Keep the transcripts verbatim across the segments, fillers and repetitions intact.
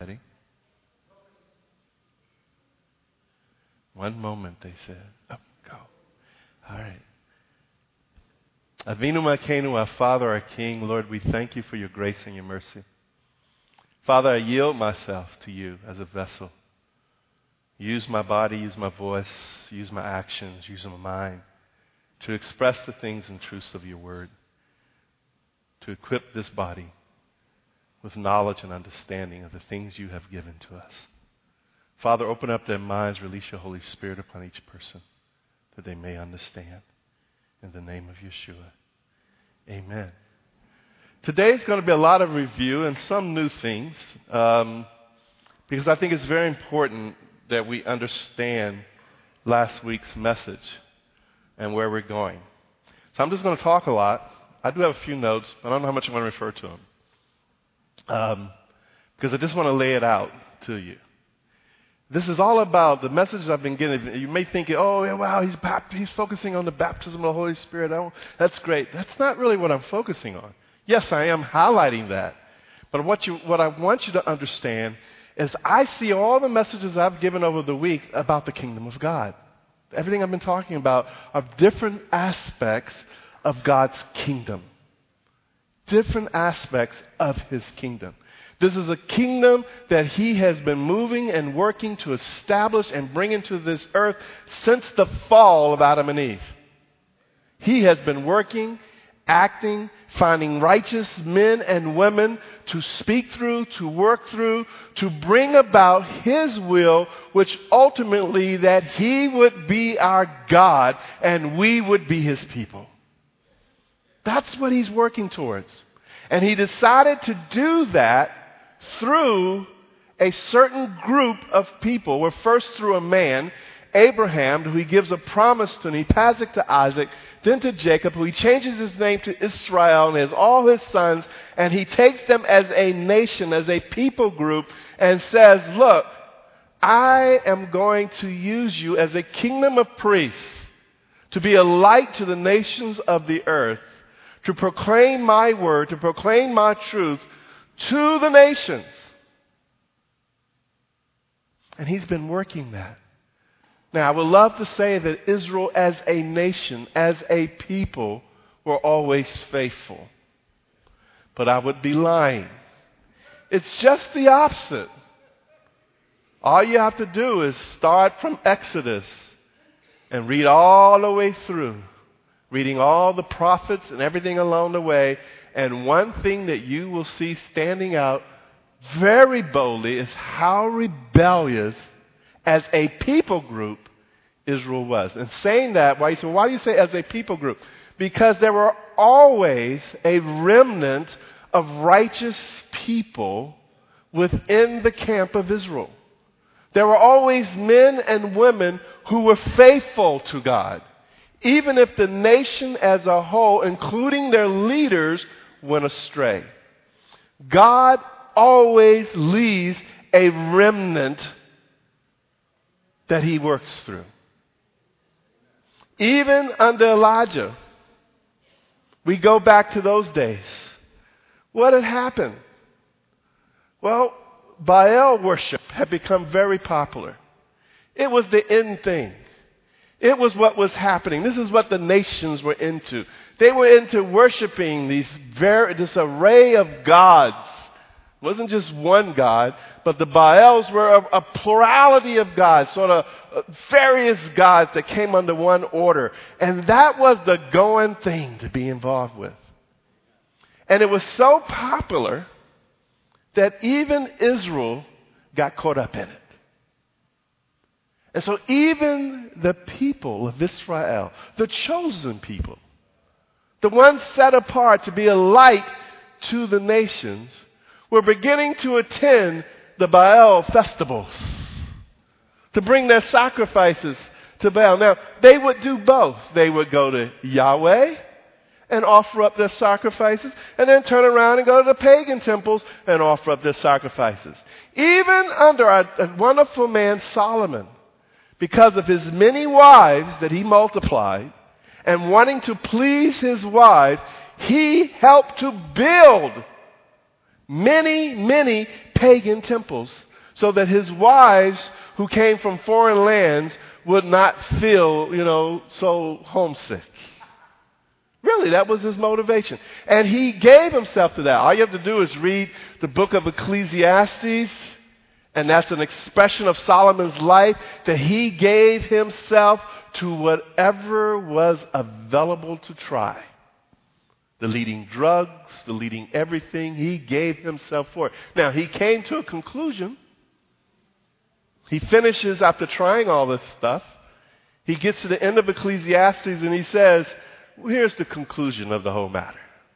Ready? One moment, they said. Up, go. All right. Avinu Malkeinu, our Father, our King, Lord, we thank you for your grace and your mercy. Father, I yield myself to you as a vessel. Use my body, use my voice, use my actions, use my mind to express the things and truths of your word, to equip this body with knowledge and understanding of the things you have given to us. Father, open up their minds, release your Holy Spirit upon each person that they may understand. In the name of Yeshua, amen. Today is going to be a lot of review and some new things um, because I think it's very important that we understand last week's message and where we're going. So I'm just going to talk a lot. I do have a few notes. I don't know how much I'm going to refer to them um, because I just want to lay it out to you. This is all about the messages I've been getting. You may think, oh, yeah, wow, he's, bapt- he's focusing on the baptism of the Holy Spirit. Oh, that's great. That's not really what I'm focusing on. Yes, I am highlighting that. But what, you, what I want you to understand is I see all the messages I've given over the weeks about the kingdom of God. Everything I've been talking about are different aspects of God's kingdom. Different aspects of his kingdom. This is a kingdom that he has been moving and working to establish and bring into this earth since the fall of Adam and Eve. He has been working, acting, finding righteous men and women to speak through, to work through, to bring about his will, which ultimately that he would be our God and we would be his people. That's what he's working towards. And he decided to do that through a certain group of people. Well, first through a man, Abraham, who he gives a promise to, and he passes it to Isaac, then to Jacob, who he changes his name to Israel and has all his sons, and he takes them as a nation, as a people group, and says, look, I am going to use you as a kingdom of priests to be a light to the nations of the earth, to proclaim my word, to proclaim my truth to the nations. And he's been working that. Now, I would love to say that Israel as a nation, as a people, were always faithful. But I would be lying. It's just the opposite. All you have to do is start from Exodus and read all the way through, reading all the prophets and everything along the way. And one thing that you will see standing out very boldly is how rebellious as a people group Israel was. And saying that, why you say, why do you say as a people group? Because there were always a remnant of righteous people within the camp of Israel. There were always men and women who were faithful to God, even if the nation as a whole, including their leaders, went astray. God always leaves a remnant that he works through. Even under Elijah, we go back to those days. What had happened? Well, Baal worship had become very popular. It was the end thing. It was what was happening. This is what the nations were into. They were into worshiping these very, this array of gods. It wasn't just one god, but the Baals were a, a plurality of gods, sort of various gods that came under one order. And that was the going thing to be involved with. And it was so popular that even Israel got caught up in it. And so even the people of Israel, the chosen people, the ones set apart to be a light to the nations, were beginning to attend the Baal festivals, to bring their sacrifices to Baal. Now, they would do both. They would go to Yahweh and offer up their sacrifices, and then turn around and go to the pagan temples and offer up their sacrifices. Even under a, a wonderful man, Solomon, because of his many wives that he multiplied, and wanting to please his wives, he helped to build many, many pagan temples so that his wives who came from foreign lands would not feel, you know, so homesick. Really, that was his motivation. And he gave himself to that. All you have to do is read the book of Ecclesiastes, and that's an expression of Solomon's life, that he gave himself to whatever was available to try. The leading drugs, the leading everything, he gave himself for it. Now, he came to a conclusion. He finishes after trying all this stuff. He gets to the end of Ecclesiastes and he says, well, here's the conclusion of the whole matter.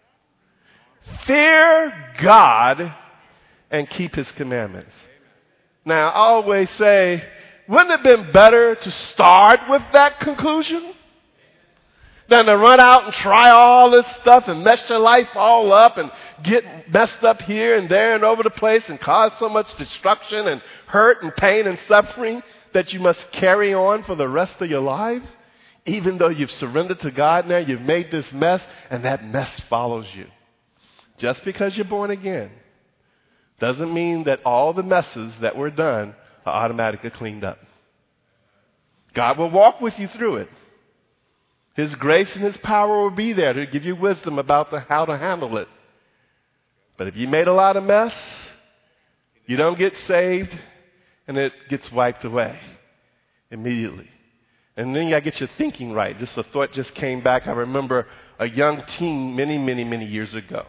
Fear God and keep his commandments. Now, I always say, wouldn't it have been better to start with that conclusion than to run out and try all this stuff and mess your life all up and get messed up here and there and over the place and cause so much destruction and hurt and pain and suffering that you must carry on for the rest of your lives? Even though you've surrendered to God now, you've made this mess, and that mess follows you. Just because you're born again doesn't mean that all the messes that were done are automatically cleaned up. God will walk with you through it. His grace and his power will be there to give you wisdom about the, how to handle it. But if you made a lot of mess, you don't get saved, and it gets wiped away immediately. And then you got to get your thinking right. Just a thought just came back. I remember a young teen many, many, many years ago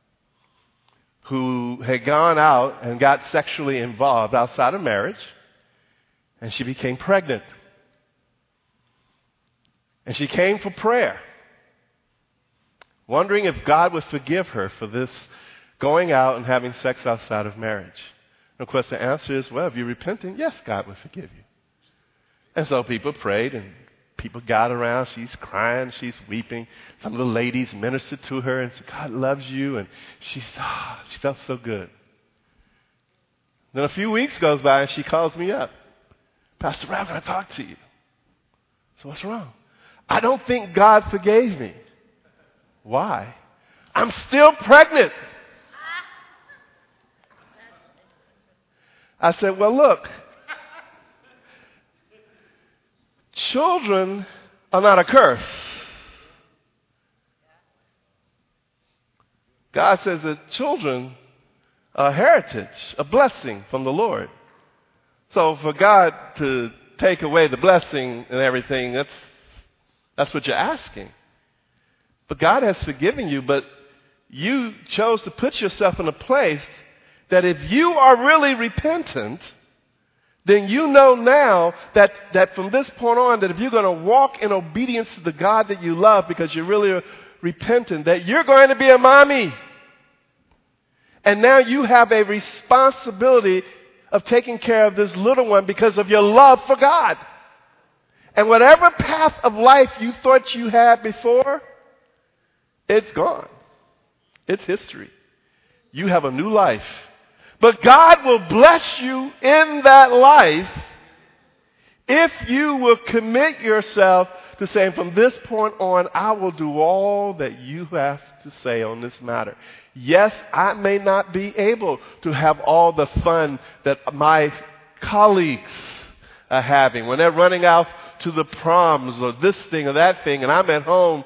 who had gone out and got sexually involved outside of marriage, and she became pregnant. And she came for prayer, wondering if God would forgive her for this going out and having sex outside of marriage. And of course, the answer is, well, if you're repenting, yes, God will forgive you. And so people prayed, and people got around. She's crying. She's weeping. Some of the ladies ministered to her and said, God loves you. And she, oh, she felt so good. Then a few weeks goes by, and she calls me up. Pastor Ralph, can I talk to you? So what's wrong? I don't think God forgave me. Why? I'm still pregnant. I said, well, look. Children are not a curse. God says that children are a heritage, a blessing from the Lord. So for God to take away the blessing and everything, that's that's what you're asking. But God has forgiven you, but you chose to put yourself in a place that if you are really repentant, then you know now that, that from this point on, that if you're going to walk in obedience to the God that you love because you're really repentant, that you're going to be a mommy. And now you have a responsibility of taking care of this little one because of your love for God. And whatever path of life you thought you had before, it's gone. It's history. You have a new life. But God will bless you in that life if you will commit yourself to saying, from this point on, I will do all that you have to say on this matter. Yes, I may not be able to have all the fun that my colleagues are having when they're running out to the proms or this thing or that thing, and I'm at home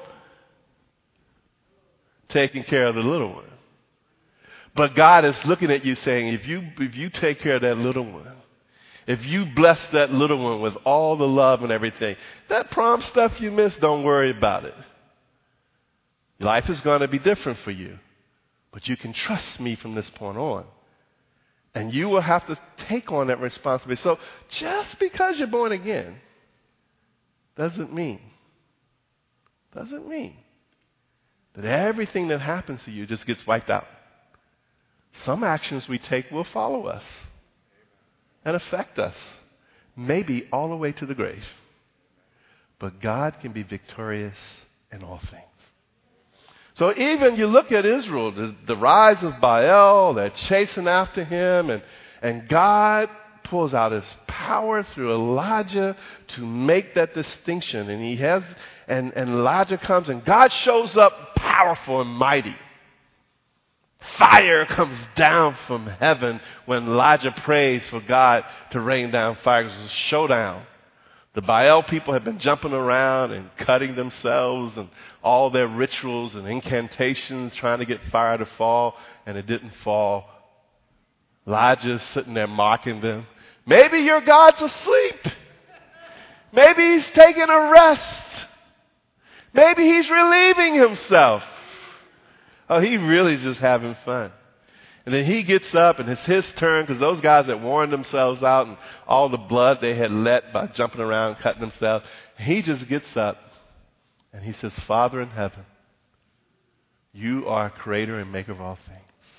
taking care of the little one. But God is looking at you saying, if you if you take care of that little one, if you bless that little one with all the love and everything, that prom stuff you missed, don't worry about it. Life is going to be different for you. But you can trust me from this point on. And you will have to take on that responsibility. So just because you're born again doesn't mean, doesn't mean that everything that happens to you just gets wiped out. Some actions we take will follow us and affect us, maybe all the way to the grave. But God can be victorious in all things. So even you look at Israel, the, the rise of Baal, they're chasing after him, and, and God pulls out his power through Elijah to make that distinction. And he has, and, and Elijah comes, and God shows up powerful and mighty. Fire comes down from heaven when Elijah prays for God to rain down fire. It was a showdown. The Baal people had been jumping around and cutting themselves and all their rituals and incantations trying to get fire to fall, and it didn't fall. Elijah's sitting there mocking them. Maybe your God's asleep. Maybe he's taking a rest. Maybe he's relieving himself. Oh, he really is just having fun. And then he gets up, and it's his turn, because those guys had worn themselves out and all the blood they had let by jumping around, cutting themselves. He just gets up, and he says, Father in heaven, you are creator and maker of all things.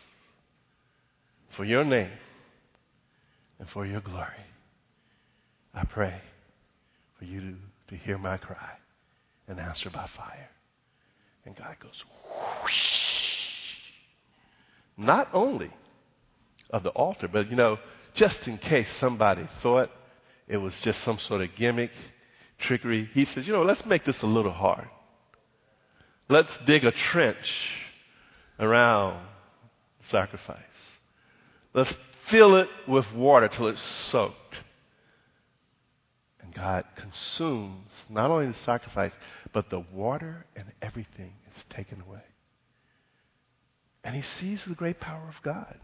For your name and for your glory, I pray for you to, to hear my cry and answer by fire. And God goes, whoosh. Not only of the altar, but, you know, just in case somebody thought it was just some sort of gimmick, trickery, he says, you know, let's make this a little hard. Let's dig a trench around the sacrifice. Let's fill it with water till it's soaked. And God consumes not only the sacrifice, but the water and everything is taken away. And he sees the great power of God.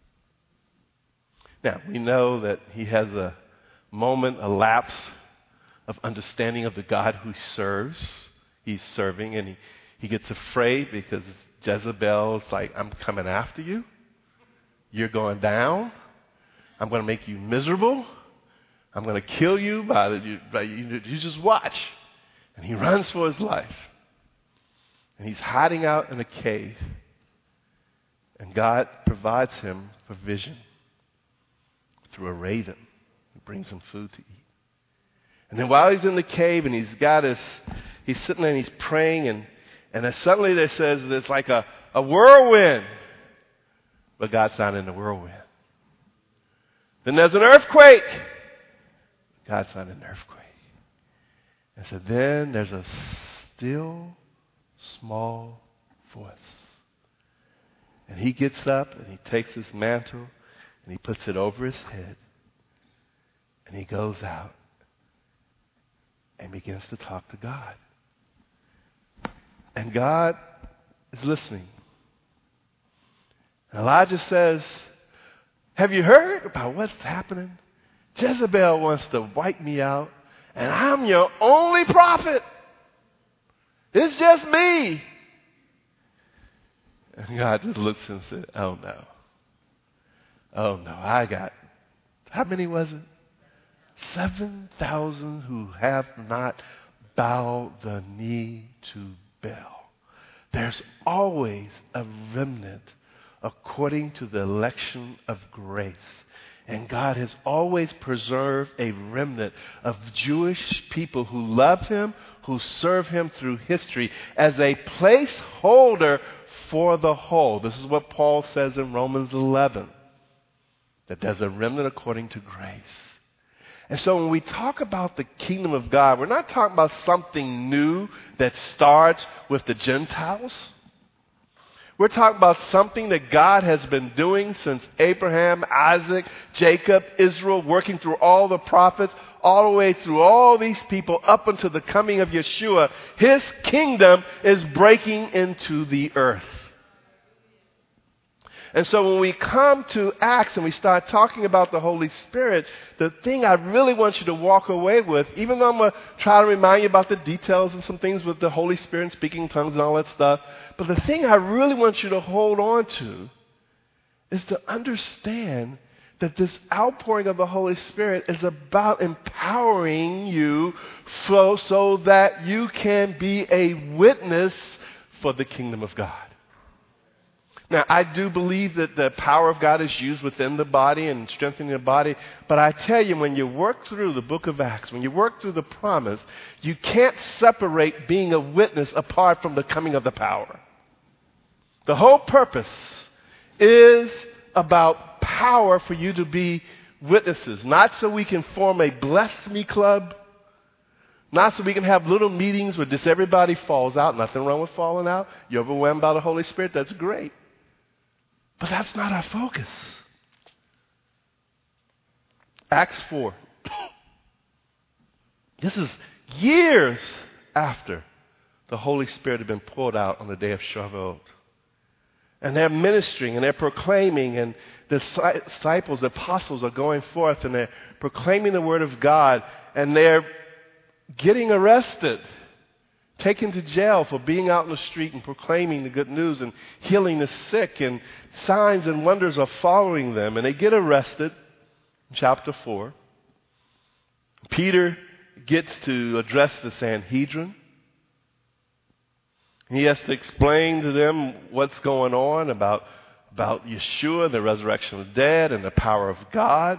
Now, we know that he has a moment, a lapse of understanding of the God who serves. He's serving, and he, he gets afraid because Jezebel's like, I'm coming after you. You're going down. I'm going to make you miserable. I'm going to kill you by, the, by you, you just watch. And he runs for his life. And he's hiding out in a cave. And God provides him provision through a raven who brings him food to eat. And then while he's in the cave and he's got his, he's sitting there and he's praying, and, and then suddenly there says there's like a, a whirlwind. But God's not in the whirlwind. Then there's an earthquake. God's not in the earthquake. And so then there's a still small voice. And he gets up and he takes his mantle and he puts it over his head. And he goes out and begins to talk to God. And God is listening. And Elijah says, have you heard about what's happening? Jezebel wants to wipe me out, and I'm your only prophet. It's just me. And God just looks and said, oh no. Oh no, I got, how many was it? seven thousand who have not bowed the knee to Baal. There's always a remnant according to the election of grace. And God has always preserved a remnant of Jewish people who love him, who serve him through history as a placeholder for the whole. This is what Paul says in Romans eleven, that there's a remnant according to grace. And so when we talk about the kingdom of God, we're not talking about something new that starts with the Gentiles. We're talking about something that God has been doing since Abraham, Isaac, Jacob, Israel, working through all the prophets, all the way through all these people up until the coming of Yeshua. His kingdom is breaking into the earth. And so when we come to Acts and we start talking about the Holy Spirit, the thing I really want you to walk away with, even though I'm going to try to remind you about the details and some things with the Holy Spirit and speaking in tongues and all that stuff, but the thing I really want you to hold on to is to understand that this outpouring of the Holy Spirit is about empowering you so, so that you can be a witness for the kingdom of God. Now, I do believe that the power of God is used within the body and strengthening the body. But I tell you, when you work through the book of Acts, when you work through the promise, you can't separate being a witness apart from the coming of the power. The whole purpose is about power for you to be witnesses. Not so we can form a bless me club. Not so we can have little meetings where just everybody falls out. Nothing wrong with falling out. You're overwhelmed by the Holy Spirit. That's great. But that's not our focus. Acts four. This is years after the Holy Spirit had been poured out on the day of Shavuot. And they're ministering and they're proclaiming, and the disciples, the apostles are going forth and they're proclaiming the word of God, and they're getting arrested, taken to jail for being out in the street and proclaiming the good news and healing the sick, and signs and wonders are following them, and they get arrested. Chapter four. Peter gets to address the Sanhedrin. He has to explain to them what's going on about, about Yeshua, the resurrection of the dead, and the power of God.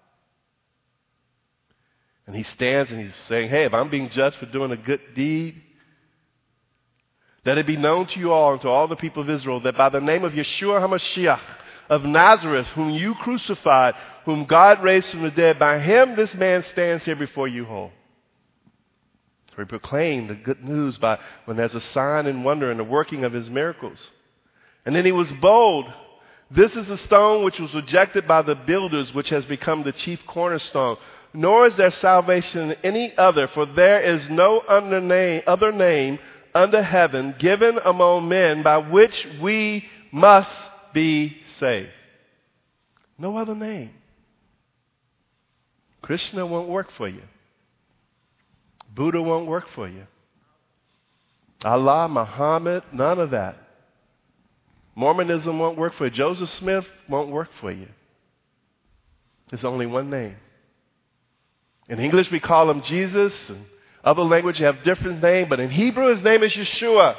And he stands and he's saying, hey, if I'm being judged for doing a good deed, let it be known to you all and to all the people of Israel that by the name of Yeshua HaMashiach of Nazareth, whom you crucified, whom God raised from the dead, by him this man stands here before you whole. So he proclaimed the good news by when there's a sign and wonder in the working of his miracles. And then he was bold. This is the stone which was rejected by the builders, which has become the chief cornerstone. Nor is there salvation in any other, for there is no other name, other name under heaven given among men by which we must be saved. No other name. Krishna won't work for you. Buddha won't work for you. Allah, Muhammad, none of that. Mormonism won't work for you. Joseph Smith won't work for you. There's only one name. In English we call him Jesus, and other languages have different names, but in Hebrew his name is Yeshua.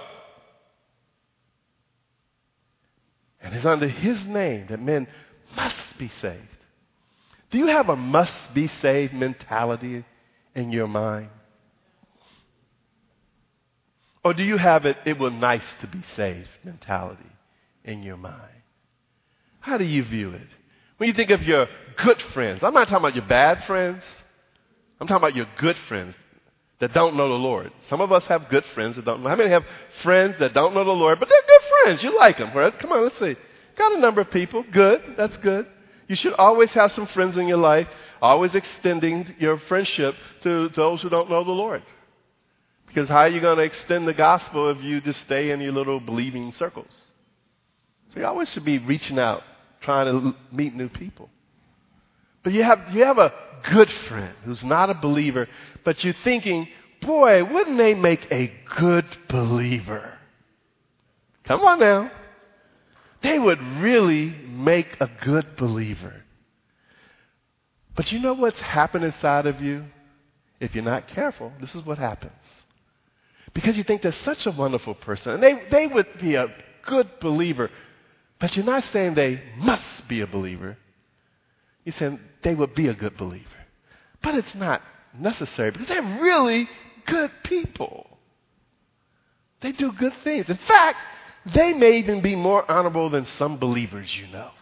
And it's under his name that men must be saved. Do you have a must be saved mentality in your mind? Or do you have it, it was nice to be saved mentality in your mind? How do you view it? When you think of your good friends, I'm not talking about your bad friends. I'm talking about your good friends that don't know the Lord. Some of us have good friends that don't know. How many have friends that don't know the Lord, but they're good friends? You like them, right? Come on, let's see. Got a number of people. Good. That's good. You should always have some friends in your life, always extending your friendship to those who don't know the Lord. Because how are you going to extend the gospel if you just stay in your little believing circles? So you always should be reaching out, trying to meet new people. But you have you have a good friend who's not a believer, but you're thinking, boy, wouldn't they make a good believer? Come on now. They would really make a good believer. But you know what's happened inside of you? If you're not careful, this is what happens. Because you think they're such a wonderful person, and they, they would be a good believer, but you're not saying they must be a believer. You're saying they would be a good believer. But it's not necessary because they're really good people. They do good things. In fact, they may even be more honorable than some believers you know.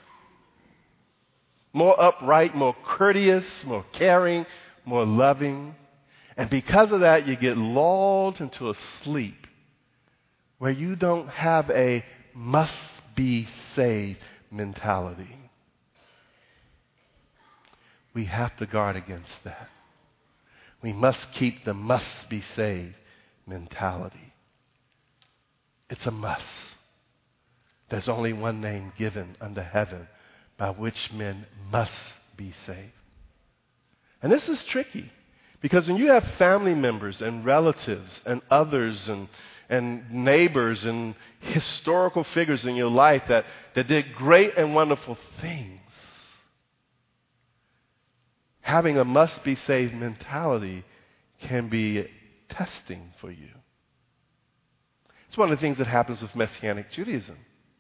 More upright, more courteous, more caring, more loving. And because of that, you get lulled into a sleep where you don't have a must-be-saved mentality. We have to guard against that. We must keep the must-be-saved mentality. It's a must. There's only one name given under heaven by which men must be saved. And this is tricky because when you have family members and relatives and others and, and neighbors and historical figures in your life that, that did great and wonderful things, having a must-be-saved mentality can be testing for you. It's one of the things that happens with Messianic Judaism.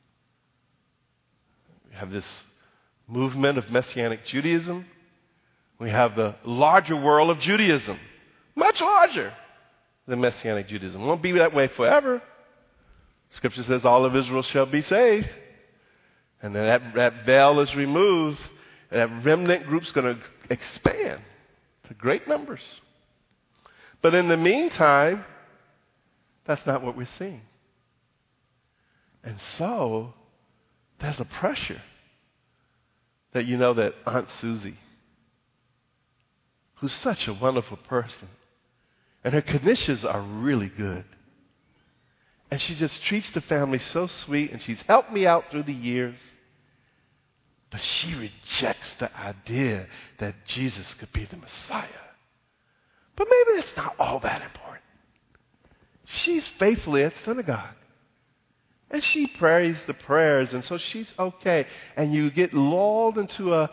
We have this movement of Messianic Judaism. We have the larger world of Judaism, much larger than Messianic Judaism. It won't be that way forever. Scripture says all of Israel shall be saved. And then that, that veil is removed. And that remnant group's going to expand to great numbers. But in the meantime, that's not what we're seeing. And so, there's a pressure that you know that Aunt Susie, who's such a wonderful person, and her conditions are really good, and she just treats the family so sweet, and she's helped me out through the years, but she rejects the idea that Jesus could be the Messiah. But maybe it's not all that important. She's faithfully at synagogue. And she prays the prayers, and so she's okay. And you get lulled into a,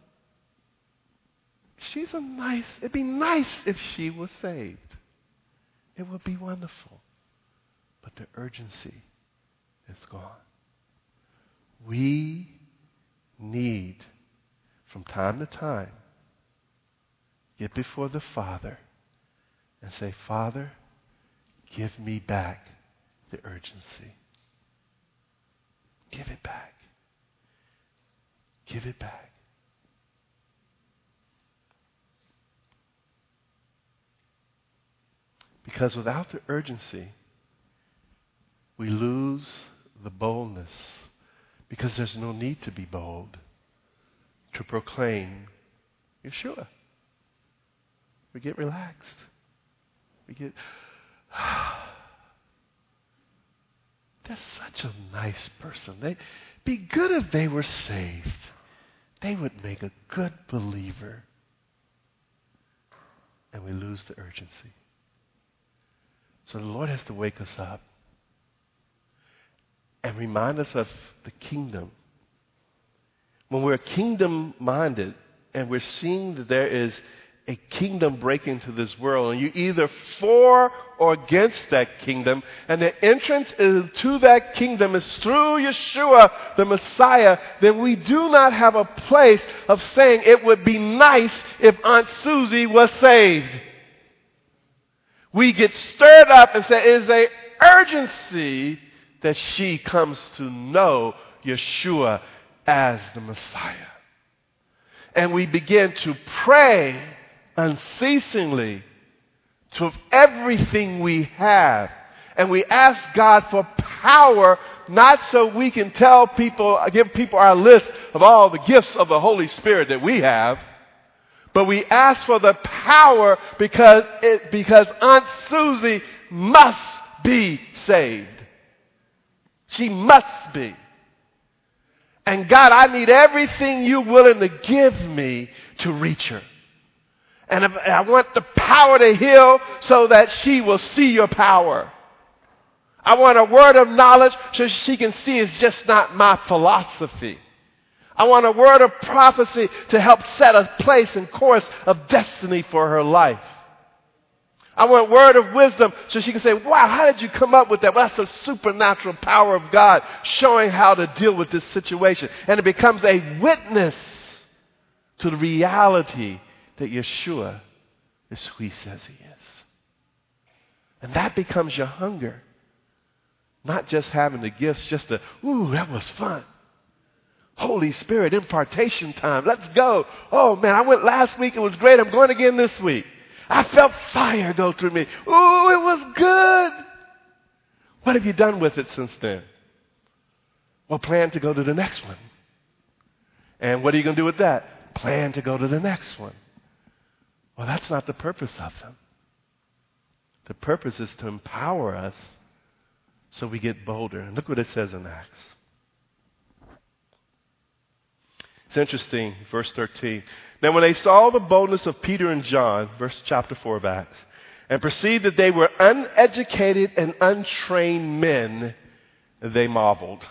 she's a nice, it'd be nice if she was saved. It would be wonderful. But the urgency is gone. We need, from time to time, get before the Father and say, Father, give me back the urgency. Give it back. Give it back. Because without the urgency, we lose the boldness. Because there's no need to be bold to proclaim Yeshua. We get relaxed. We get, they're such a nice person. They'd be good if they were saved. They would make a good believer. And we lose the urgency. So the Lord has to wake us up and remind us of the kingdom. When we're kingdom-minded and we're seeing that there is a kingdom breaking into this world, and you're either for or against that kingdom, and the entrance to that kingdom is through Yeshua, the Messiah, then we do not have a place of saying it would be nice if Aunt Susie was saved. We get stirred up and say it is an urgency that she comes to know Yeshua as the Messiah. And we begin to pray unceasingly to everything we have. And we ask God for power, not so we can tell people, give people our list of all the gifts of the Holy Spirit that we have, but we ask for the power because it, because Aunt Susie must be saved. She must be. And God, I need everything you're willing to give me to reach her. And if, I want the power to heal so that she will see your power. I want a word of knowledge so she can see it's just not my philosophy. I want a word of prophecy to help set a place and course of destiny for her life. I want a word of wisdom so she can say, wow, how did you come up with that? Well, that's the supernatural power of God showing how to deal with this situation. And it becomes a witness to the reality that Yeshua is who he says he is. And that becomes your hunger. Not just having the gifts, just the, ooh, that was fun. Holy Spirit, impartation time. Let's go. Oh, man, I went last week. It was great. I'm going again this week. I felt fire go through me. Ooh, it was good. What have you done with it since then? Well, plan to go to the next one. And what are you going to do with that? Plan to go to the next one. Well, that's not the purpose of them. The purpose is to empower us so we get bolder. And look what it says in Acts. It's interesting, verse thirteen. Now when they saw the boldness of Peter and John, verse chapter four of Acts, and perceived that they were uneducated and untrained men, they marveled.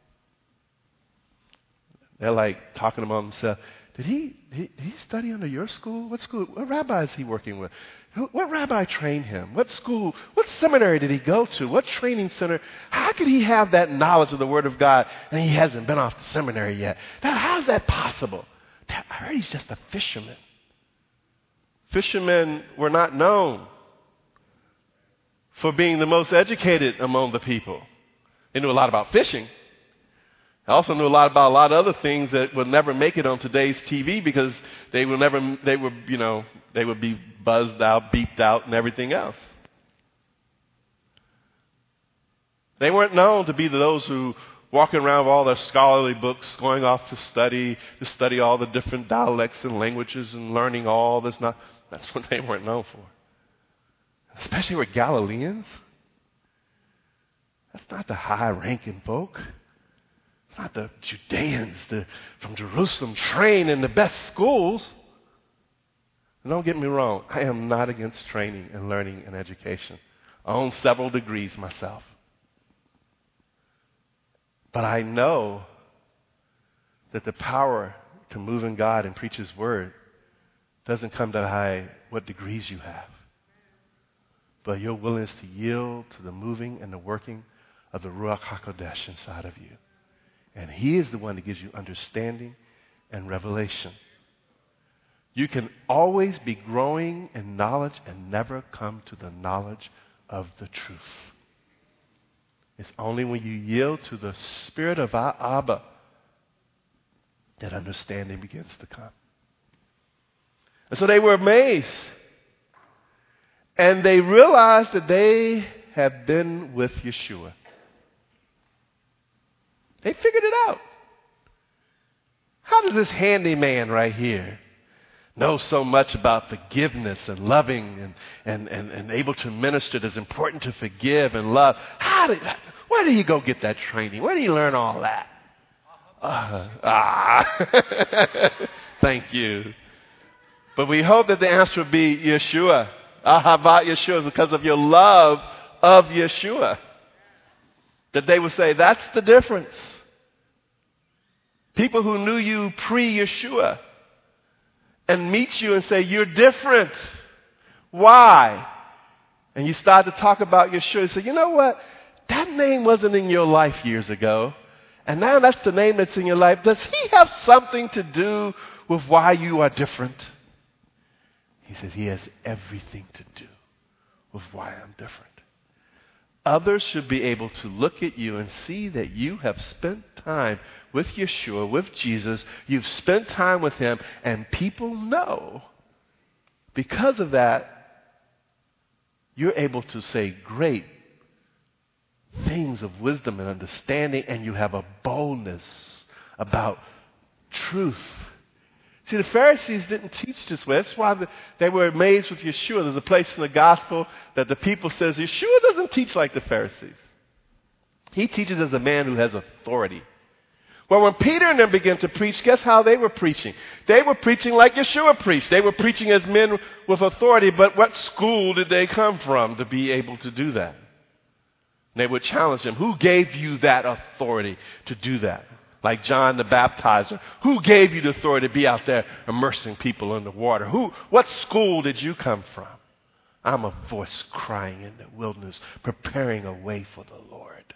They're like talking among themselves. Did he, did he study under your school? What school? What rabbi is he working with? Who, what rabbi trained him? What school? What seminary did he go to? What training center? How could he have that knowledge of the Word of God and he hasn't been off the seminary yet? Now, how's that possible? I heard he's just a fisherman. Fishermen were not known for being the most educated among the people. They knew a lot about fishing. I also knew a lot about a lot of other things that would never make it on today's T V because they would never, they would, you know, they would be buzzed out, beeped out, and everything else. They weren't known to be those who walking around with all their scholarly books, going off to study, to study all the different dialects and languages and learning all this. Not, that's what they weren't known for. Especially with Galileans. That's not the high-ranking folk. It's not the Judeans the, from Jerusalem trained in the best schools. And don't get me wrong, I am not against training and learning and education. I own several degrees myself. But I know that the power to move in God and preach His Word doesn't come to high what degrees you have, but your willingness to yield to the moving and the working of the Ruach HaKodesh inside of you. And He is the one that gives you understanding and revelation. You can always be growing in knowledge and never come to the knowledge of the truth. It's only when you yield to the Spirit of our Abba that understanding begins to come. And so they were amazed. And they realized that they had been with Yeshua. They figured it out. How does this handyman right here know so much about forgiveness and loving and, and, and, and able to minister that's important to forgive and love? How did, where did he go get that training? Where did he learn all that? Uh, ah, thank you. But we hope that the answer will be Yeshua. Ahavat Yeshua, because of your love of Yeshua. That they would say, that's the difference. People who knew you pre-Yeshua and meet you and say, you're different. Why? And you start to talk about Yeshua and say, you know what? That name wasn't in your life years ago. And now that's the name that's in your life. Does he have something to do with why you are different? He says he has everything to do with why I'm different. Others should be able to look at you and see that you have spent time with Yeshua, with Jesus. You've spent time with him, and people know because of that, you're able to say great things of wisdom and understanding, and you have a boldness about truth. See, the Pharisees didn't teach this way. That's why they were amazed with Yeshua. There's a place in the gospel that the people says, Yeshua doesn't teach like the Pharisees. He teaches as a man who has authority. Well, when Peter and them began to preach, guess how they were preaching? They were preaching like Yeshua preached. They were preaching as men with authority, but what school did they come from to be able to do that? And they would challenge him. Who gave you that authority to do that? Like John the Baptizer. Who gave you the authority to be out there immersing people in the water? Who? What school did you come from? I'm a voice crying in the wilderness, preparing a way for the Lord.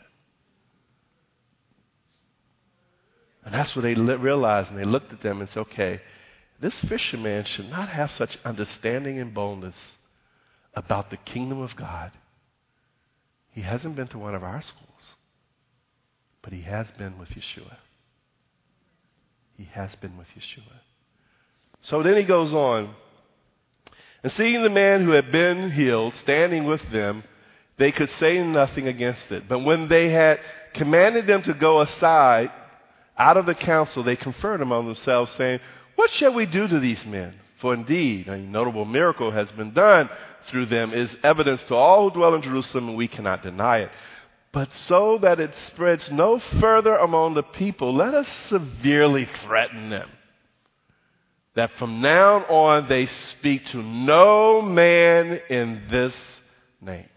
And that's what they realized, and they looked at them and said, okay, this fisherman should not have such understanding and boldness about the kingdom of God. He hasn't been to one of our schools, but he has been with Yeshua. He has been with Yeshua. So then he goes on. And seeing the man who had been healed standing with them, they could say nothing against it. But when they had commanded them to go aside out of the council, they conferred among themselves, saying, what shall we do to these men? For indeed, a notable miracle has been done through them, is evidence to all who dwell in Jerusalem, and we cannot deny it. But so that it spreads no further among the people, let us severely threaten them, that from now on they speak to no man in this name.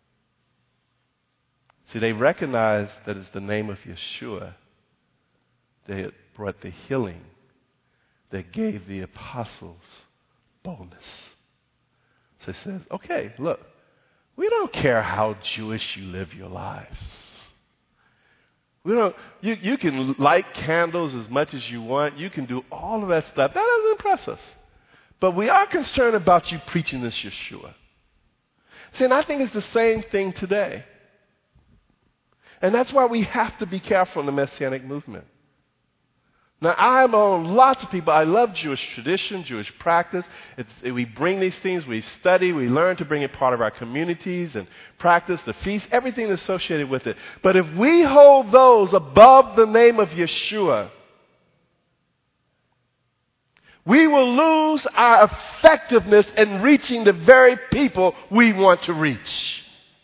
See, they recognize that it's the name of Yeshua that brought the healing, that gave the apostles boldness. So he says, okay, look, we don't care how Jewish you live your lives. We don't, you, you can light candles as much as you want. You can do all of that stuff. That doesn't impress us. But we are concerned about you preaching this Yeshua. See, and I think it's the same thing today. And that's why we have to be careful in the Messianic movement. Now, I'm on lots of people. I love Jewish tradition, Jewish practice. It's, we bring these things, we study, we learn to bring it part of our communities and practice, the feast, everything associated with it. But if we hold those above the name of Yeshua, we will lose our effectiveness in reaching the very people we want to reach.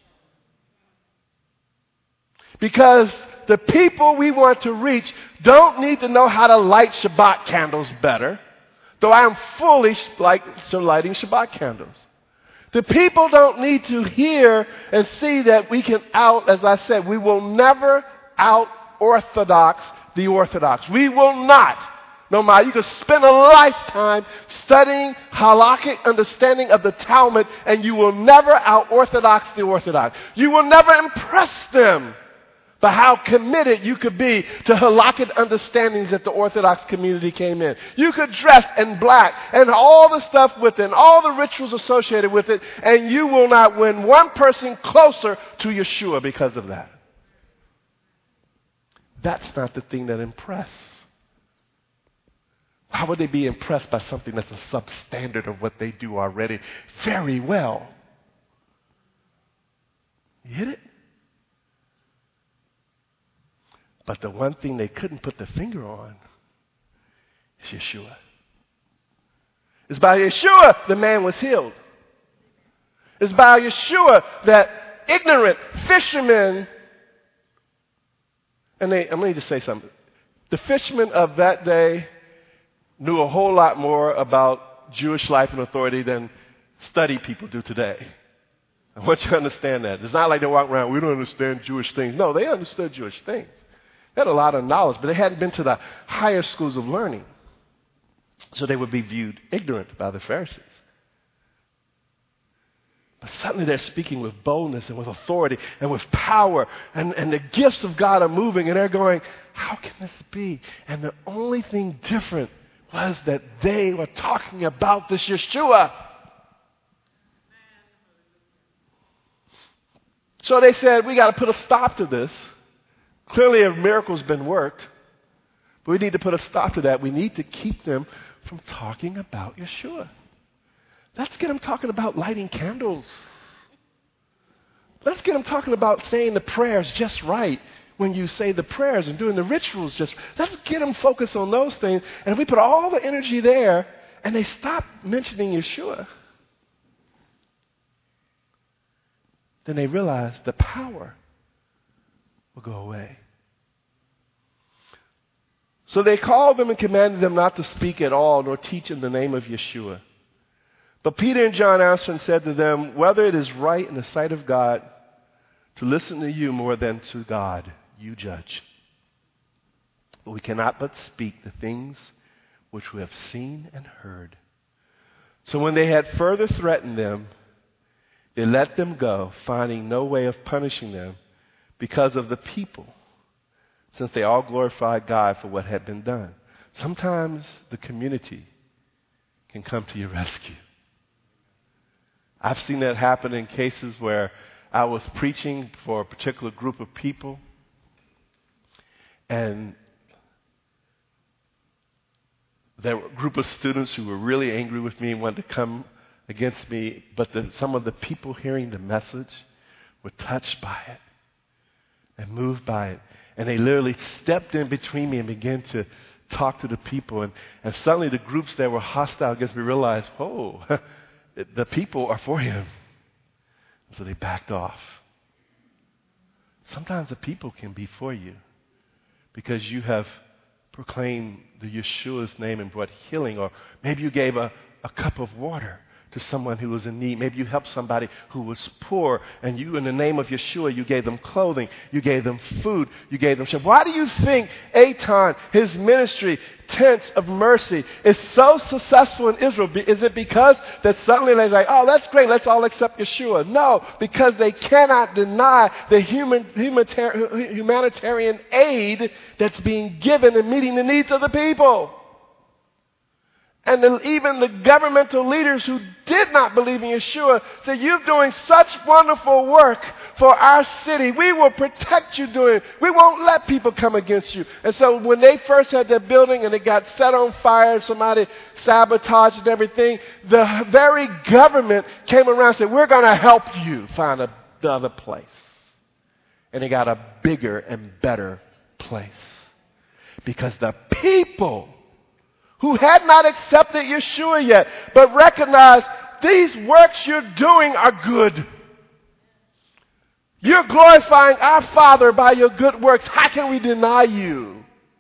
Because the people we want to reach don't need to know how to light Shabbat candles better, though I am fully like so lighting Shabbat candles. The people don't need to hear and see that we can out, as I said, we will never out-orthodox the Orthodox. We will not. No matter, you could spend a lifetime studying halakhic understanding of the Talmud, and you will never out-orthodox the Orthodox. You will never impress them by how committed you could be to halakhic understandings that the Orthodox community came in. You could dress in black and all the stuff with it, and all the rituals associated with it, and you will not win one person closer to Yeshua because of that. That's not the thing that impresses. Why would they be impressed by something that's a substandard of what they do already very well? You get it? But the one thing they couldn't put the finger on is Yeshua. It's by Yeshua the man was healed. It's by Yeshua that ignorant fishermen, and they, I'm going to just say something. The fishermen of that day knew a whole lot more about Jewish life and authority than study people do today. I want you to understand that. It's not like they walk around, we don't understand Jewish things. No, they understood Jewish things. They had a lot of knowledge, but they hadn't been to the higher schools of learning. So they would be viewed ignorant by the Pharisees. But suddenly they're speaking with boldness and with authority and with power, and, and the gifts of God are moving, and they're going, how can this be? And the only thing different was that they were talking about this Yeshua. So they said, we got to put a stop to this. Clearly a miracle's been worked, but we need to put a stop to that. We need to keep them from talking about Yeshua. Let's get them talking about lighting candles. Let's get them talking about saying the prayers just right when you say the prayers and doing the rituals just. Let's get them focused on those things, and if we put all the energy there and they stop mentioning Yeshua, then they realize the power will go away. So they called them and commanded them not to speak at all nor teach in the name of Yeshua. But Peter and John answered and said to them, whether it is right in the sight of God to listen to you more than to God, you judge. But we cannot but speak the things which we have seen and heard. So when they had further threatened them, they let them go, finding no way of punishing them because of the people, since they all glorified God for what had been done. Sometimes the community can come to your rescue. I've seen that happen in cases where I was preaching for a particular group of people, and there were a group of students who were really angry with me and wanted to come against me, but the, some of the people hearing the message were touched by it and moved by it. And they literally stepped in between me and began to talk to the people. And, and suddenly the groups that were hostile against me realized, oh, the people are for him. So they backed off. Sometimes the people can be for you because you have proclaimed the Yeshua's name and brought healing, or maybe you gave a, a cup of water to someone who was in need. Maybe you helped somebody who was poor, and you, in the name of Yeshua, you gave them clothing, you gave them food, you gave them shelter. Why do you think Eitan, his ministry, Tents of Mercy, is so successful in Israel? Is it because that suddenly they're like, oh, that's great, let's all accept Yeshua? No, because they cannot deny the human, humanitarian aid that's being given and meeting the needs of the people. And the, even the governmental leaders who did not believe in Yeshua said, you're doing such wonderful work for our city. We will protect you doing it. We won't let people come against you. And so when they first had their building and it got set on fire, somebody sabotaged and everything, the very government came around and said, we're going to help you find a, another place. And they got a bigger and better place. Because the people who had not accepted Yeshua yet, but recognized these works you're doing are good. You're glorifying our Father by your good works. How can we deny you?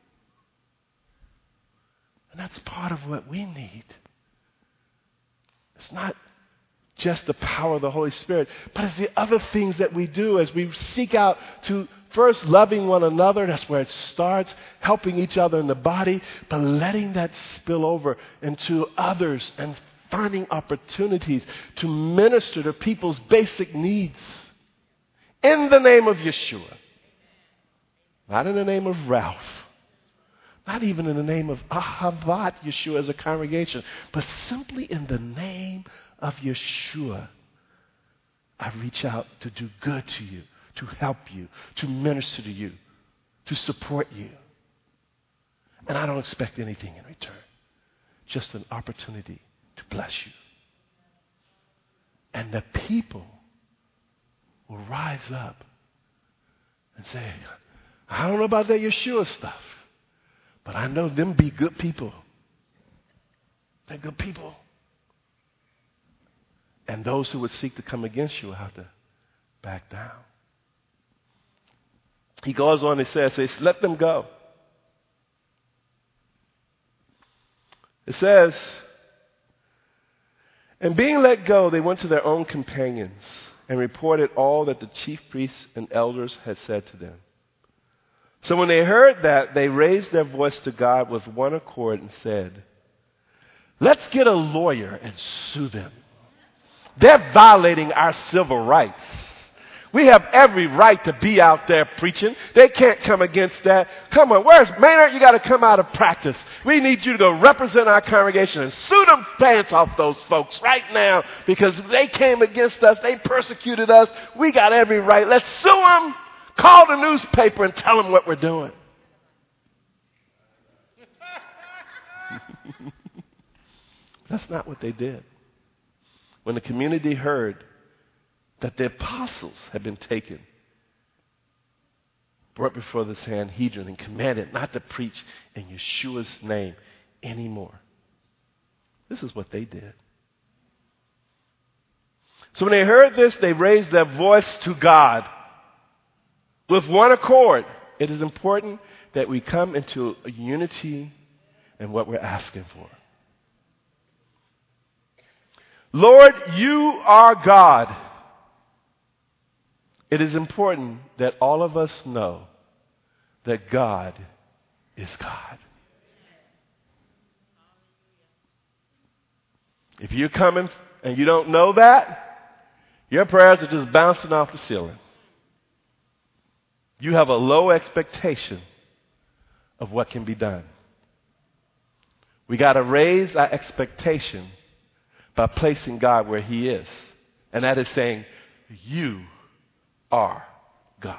And that's part of what we need. It's not just the power of the Holy Spirit, but it's the other things that we do as we seek out to first loving one another. That's where it starts, helping each other in the body, but letting that spill over into others and finding opportunities to minister to people's basic needs in the name of Yeshua. Not in the name of Ralph. Not even in the name of Ahavat Yeshua as a congregation, but simply in the name of Yeshua. I reach out to do good to you, to help you, to minister to you, to support you. And I don't expect anything in return. Just an opportunity to bless you. And the people will rise up and say, I don't know about that Yeshua stuff, but I know them be good people. They're good people. And those who would seek to come against you will have to back down. He goes on and says, says, let them go. It says, and being let go, they went to their own companions and reported all that the chief priests and elders had said to them. So when they heard that, they raised their voice to God with one accord and said, let's get a lawyer and sue them. They're violating our civil rights. We have every right to be out there preaching. They can't come against that. Come on, where's Maynard? You got to come out of practice. We need you to go represent our congregation and sue them pants off those folks right now because they came against us. They persecuted us. We got every right. Let's sue them. Call the newspaper and tell them what we're doing. That's not what they did. When the community heard that the apostles had been taken, brought before the Sanhedrin and commanded not to preach in Yeshua's name anymore. This is what they did. So when they heard this, they raised their voice to God with one accord. It is important that we come into a unity in what we're asking for. Lord, you are God. It is important that all of us know that God is God. If you're coming and you don't know that, your prayers are just bouncing off the ceiling. You have a low expectation of what can be done. We got to raise our expectation by placing God where He is. And that is saying, you are God.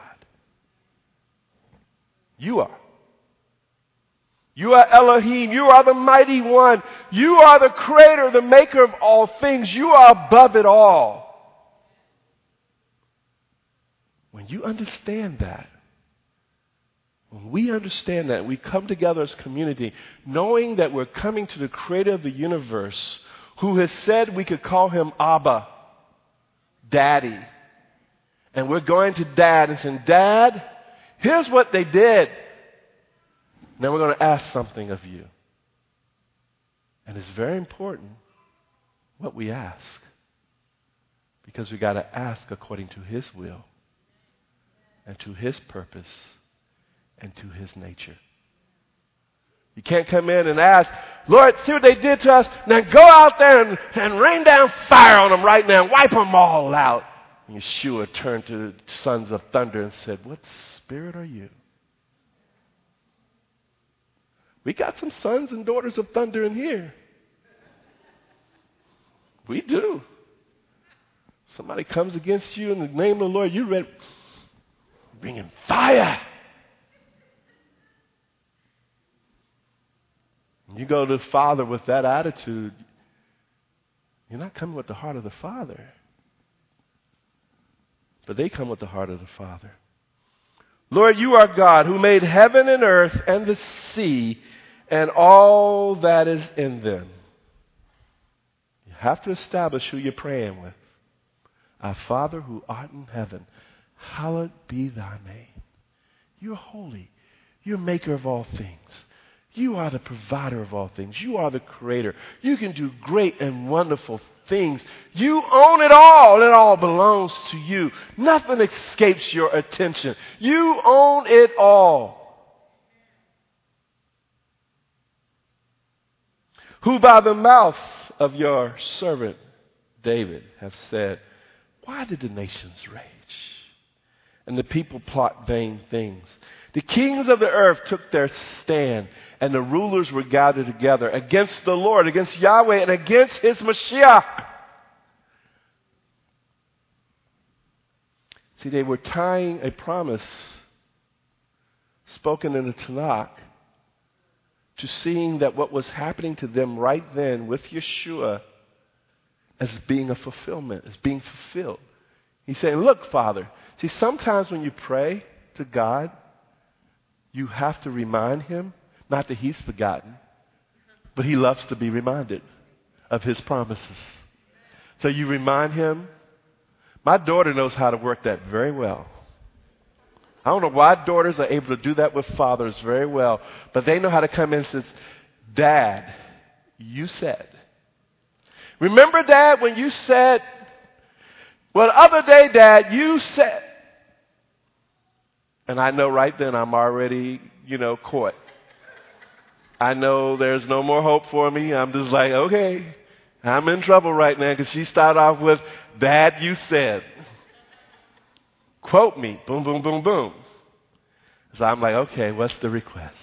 You are. You are Elohim. You are the mighty one. You are the creator, the maker of all things. You are above it all. When you understand that, when we understand that, we come together as community, knowing that we're coming to the creator of the universe, who has said we could call him Abba, Daddy. And we're going to Dad and saying, Dad, here's what they did. Now we're going to ask something of you. And it's very important what we ask. Because we got to ask according to His will and to His purpose and to His nature. You can't come in and ask, Lord, see what they did to us? Now go out there and, and rain down fire on them right now. Wipe them all out. And Yeshua turned to the sons of thunder and said, what spirit are you? We got some sons and daughters of thunder in here. We do. Somebody comes against you in the name of the Lord, you're ready, bringing fire. You go to the Father with that attitude, you're not coming with the heart of the Father. But they come with the heart of the Father. Lord, you are God who made heaven and earth and the sea and all that is in them. You have to establish who you're praying with. Our Father who art in heaven, hallowed be thy name. You're holy. You're maker of all things. You are the provider of all things. You are the creator. You can do great and wonderful things. You own it all. It all belongs to you. Nothing escapes your attention. You own it all. Who by the mouth of your servant David have said, why did the nations rage and the people plot vain things? The kings of the earth took their stand, and the rulers were gathered together against the Lord, against Yahweh, and against his Mashiach. See, they were tying a promise spoken in the Tanakh to seeing that what was happening to them right then with Yeshua as being a fulfillment, as being fulfilled. He's saying, look, Father, see, sometimes when you pray to God, you have to remind him, not that he's forgotten, but he loves to be reminded of his promises. So you remind him. My daughter knows how to work that very well. I don't know why daughters are able to do that with fathers very well, but they know how to come in and say, Dad, you said. Remember, Dad, when you said, well, the other day, Dad, you said. And I know right then I'm already, you know, caught. I know there's no more hope for me. I'm just like, okay, I'm in trouble right now because she started off with, Dad, you said. Quote me. Boom, boom, boom, boom. So I'm like, okay, what's the request?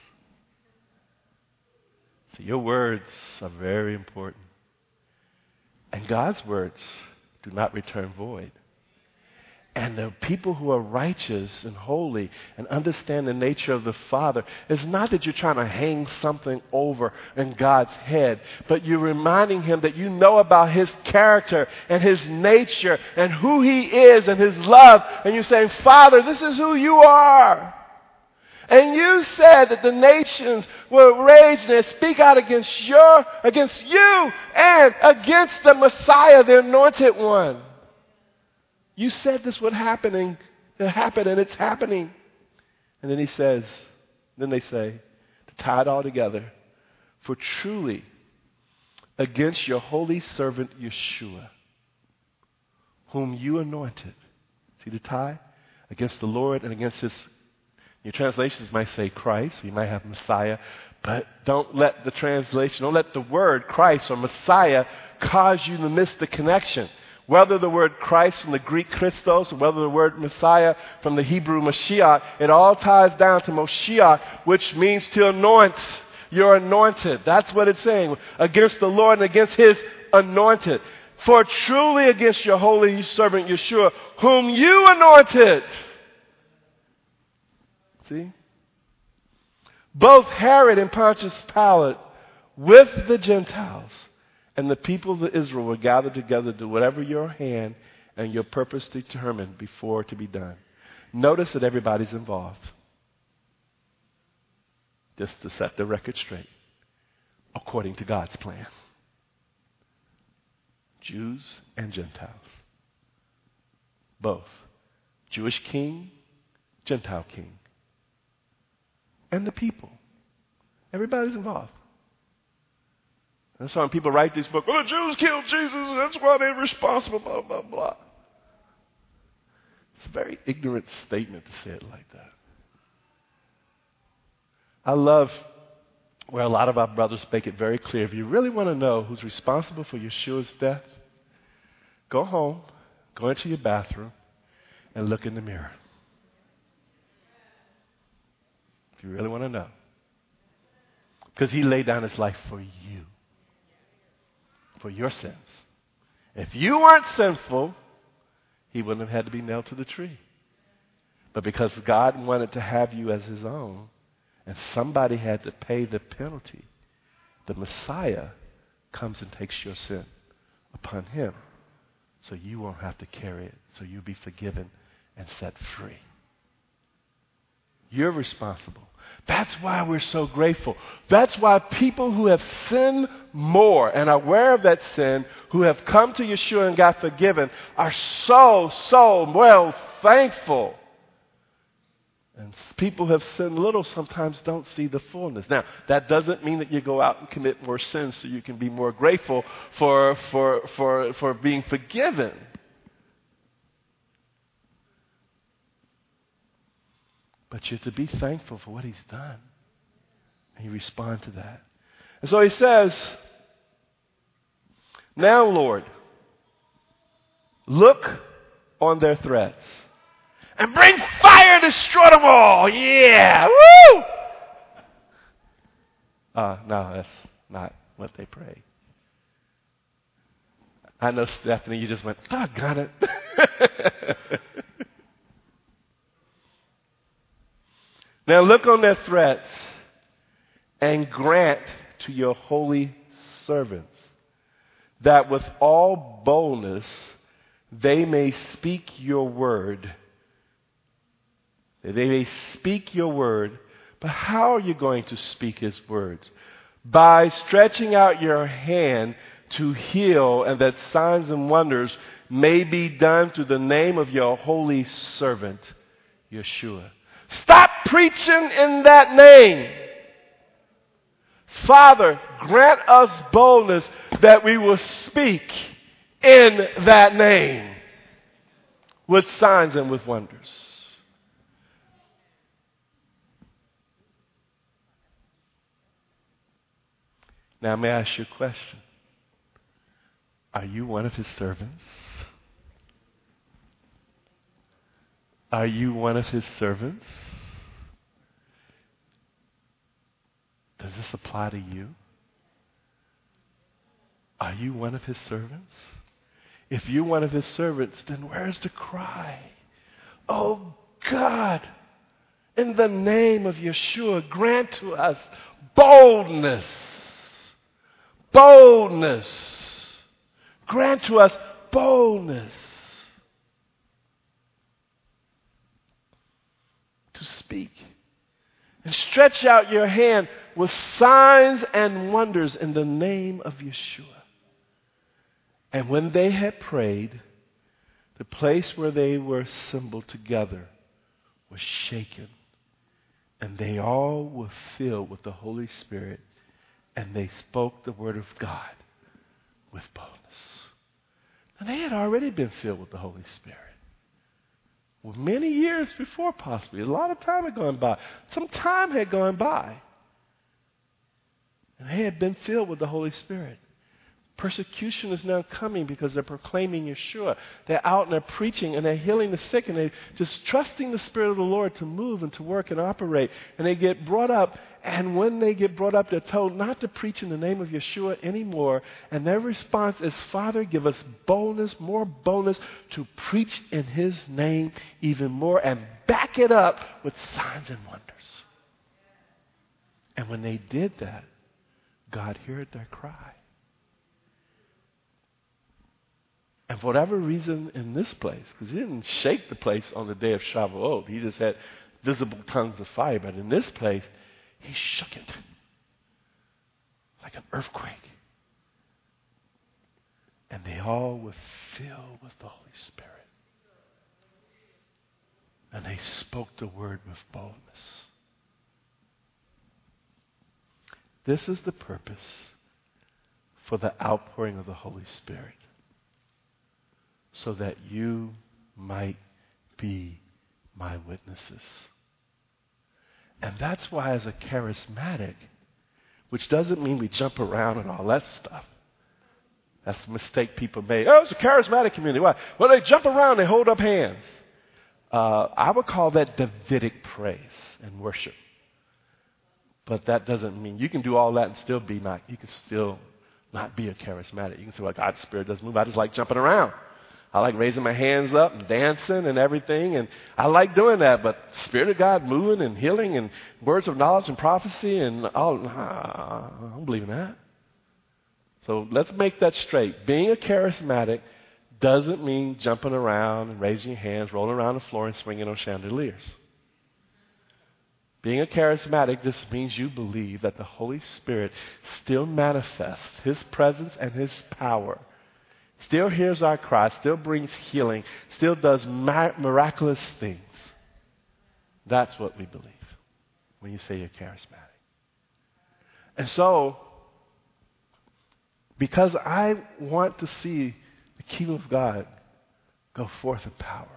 So your words are very important. And God's words do not return void. And the people who are righteous and holy and understand the nature of the Father, it's not that you're trying to hang something over in God's head, but you're reminding him that you know about his character and his nature and who he is and his love. And you're saying, Father, this is who you are. And you said that the nations will rage and speak out against your, against you and against the Messiah, the anointed one. You said this would happen, and it happened, and it's happening. And then he says, then they say, to tie it all together, for truly against your holy servant Yeshua, whom you anointed. See the tie? Against the Lord and against his, your translations might say Christ, you might have Messiah, but don't let the translation, don't let the word Christ or Messiah cause you to miss the connection. Whether the word Christ from the Greek Christos or whether the word Messiah from the Hebrew Mashiach, it all ties down to Moshiach, which means to anoint. You're anointed. That's what it's saying. Against the Lord and against his anointed. For truly against your holy servant Yeshua, whom you anointed. See? Both Herod and Pontius Pilate with the Gentiles and the people of Israel were gathered together to do whatever your hand and your purpose determined before to be done. Notice that everybody's involved. Just to set the record straight. According to God's plan. Jews and Gentiles. Both. Jewish king, Gentile king. And the people. Everybody's involved. That's why when people write these books, well, the Jews killed Jesus, and that's why they're responsible, blah, blah, blah. It's a very ignorant statement to say it like that. I love where a lot of our brothers make it very clear. If you really want to know who's responsible for Yeshua's death, go home, go into your bathroom, and look in the mirror. If you really want to know. Because he laid down his life for you. For your sins. If you weren't sinful, he wouldn't have had to be nailed to the tree. But because God wanted to have you as his own, and somebody had to pay the penalty, the Messiah comes and takes your sin upon him, so you won't have to carry it, so you'll be forgiven and set free. You're responsible. That's why we're so grateful. That's why people who have sinned more and are aware of that sin, who have come to Yeshua and got forgiven, are so, so well thankful. And people who have sinned little sometimes don't see the fullness. Now, that doesn't mean that you go out and commit more sins so you can be more grateful for, for, for, for being forgiven. But you're to be thankful for what he's done. And you respond to that. And so he says, now, Lord, look on their threats and bring fire to destroy them all. Yeah. Woo! Uh, no, that's not what they prayed. I know, Stephanie, you just went, oh, got it. Now look on their threats and grant to your holy servants that with all boldness they may speak your word. They may speak your word. But how are you going to speak his words? By stretching out your hand to heal, and that signs and wonders may be done through the name of your holy servant, Yeshua. Stop preaching in that name. Father, grant us boldness that we will speak in that name with signs and with wonders. Now, may I ask you a question? Are you one of his servants? Are you one of his servants? Does this apply to you? Are you one of his servants? If you're one of his servants, then where's the cry? Oh God, in the name of Yeshua, grant to us boldness. Boldness. Grant to us boldness to speak. And stretch out your hand with signs and wonders in the name of Yeshua. And when they had prayed, the place where they were assembled together was shaken. And they all were filled with the Holy Spirit. And they spoke the word of God with boldness. And they had already been filled with the Holy Spirit. Well, many years before, possibly. A lot of time had gone by. Some time had gone by. And they had been filled with the Holy Spirit. Persecution is now coming because they're proclaiming Yeshua. They're out and they're preaching and they're healing the sick and they're just trusting the Spirit of the Lord to move and to work and operate. And they get brought up, and when they get brought up, they're told not to preach in the name of Yeshua anymore. And their response is, Father, give us boldness, more boldness to preach in his name even more, and back it up with signs and wonders. And when they did that, God heard their cry. And for whatever reason in this place, because he didn't shake the place on the day of Shavuot, he just had visible tongues of fire, but in this place, he shook it like an earthquake. And they all were filled with the Holy Spirit. And they spoke the word with boldness. This is the purpose for the outpouring of the Holy Spirit, so that you might be my witnesses. And that's why, as a charismatic, which doesn't mean we jump around and all that stuff. That's a mistake people made. Oh, it's a charismatic community. Why? Well, they jump around, they hold up hands. Uh, I would call that Davidic praise and worship. But that doesn't mean you can do all that and still be not. You can still not be a charismatic. You can say, well, God's Spirit doesn't move. I just like jumping around. I like raising my hands up and dancing and everything, and I like doing that. But Spirit of God moving and healing and words of knowledge and prophecy and all, nah, I don't believe in that. So let's make that straight. Being a charismatic doesn't mean jumping around and raising your hands, rolling around the floor and swinging on chandeliers. Being a charismatic just means you believe that the Holy Spirit still manifests His presence and His power, still hears our cry, still brings healing, still does miraculous things. That's what we believe when you say you're charismatic. And so, because I want to see the kingdom of God go forth in power,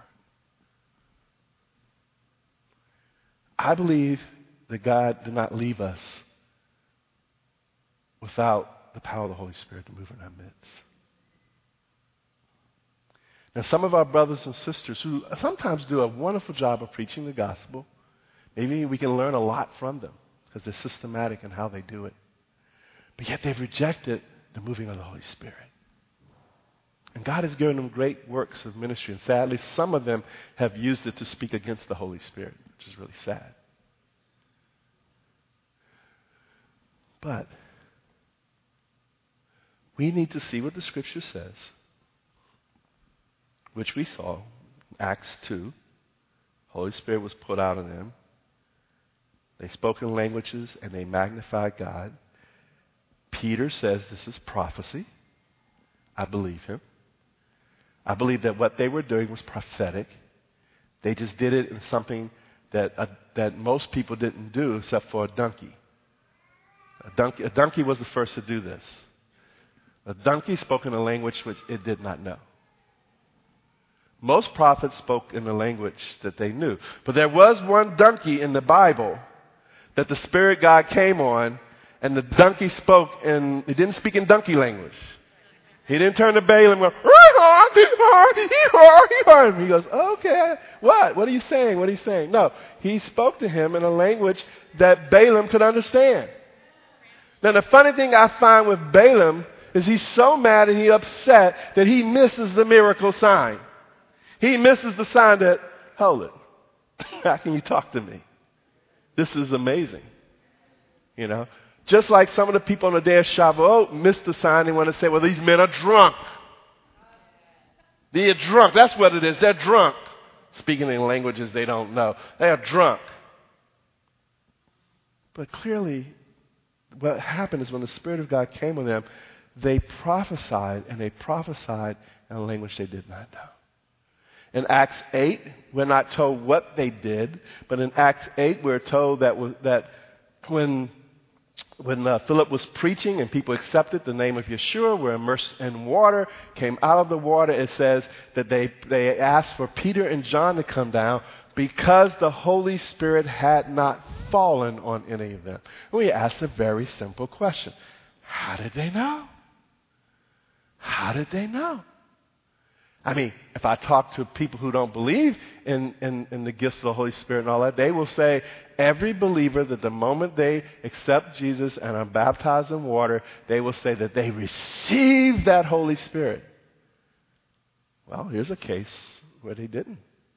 I believe that God did not leave us without the power of the Holy Spirit to move in our midst. Now, some of our brothers and sisters who sometimes do a wonderful job of preaching the gospel, maybe we can learn a lot from them because they're systematic in how they do it. But yet they've rejected the moving of the Holy Spirit. And God has given them great works of ministry. And sadly, some of them have used it to speak against the Holy Spirit, which is really sad. But we need to see what the Scripture says, which we saw in Acts two. Holy Spirit was put out of them. They spoke in languages and they magnified God. Peter says this is prophecy. I believe him. I believe that what they were doing was prophetic. They just did it in something that uh, that most people didn't do except for a donkey. A donkey, a donkey was the first to do this. A donkey spoke in a language which it did not know. Most prophets spoke in the language that they knew. But there was one donkey in the Bible that the Spirit God came on, and the donkey spoke in, he didn't speak in donkey language. He didn't turn to Balaam and go, and he goes, okay, what? What are you saying? What are you saying? No, he spoke to him in a language that Balaam could understand. Now, the funny thing I find with Balaam is he's so mad and he's upset that he misses the miracle sign. He misses the sign that, hold it, how can you talk to me? This is amazing. You know, just like some of the people on the day of Shavuot missed the sign. They want to say, well, these men are drunk. They're drunk. That's what it is. They're drunk. Speaking in languages they don't know. They are drunk. But clearly, what happened is when the Spirit of God came on them, they prophesied, and they prophesied in a language they did not know. In Acts eight, we're not told what they did, but in Acts eight, we're told that, that when, when uh, Philip was preaching and people accepted the name of Yeshua, were immersed in water, came out of the water, it says that they, they asked for Peter and John to come down because the Holy Spirit had not fallen on any of them. We asked a very simple question. How did they know? How did they know? I mean, if I talk to people who don't believe in, in, in the gifts of the Holy Spirit and all that, they will say every believer that the moment they accept Jesus and are baptized in water, they will say that they receive that Holy Spirit. Well, here's a case where they didn't.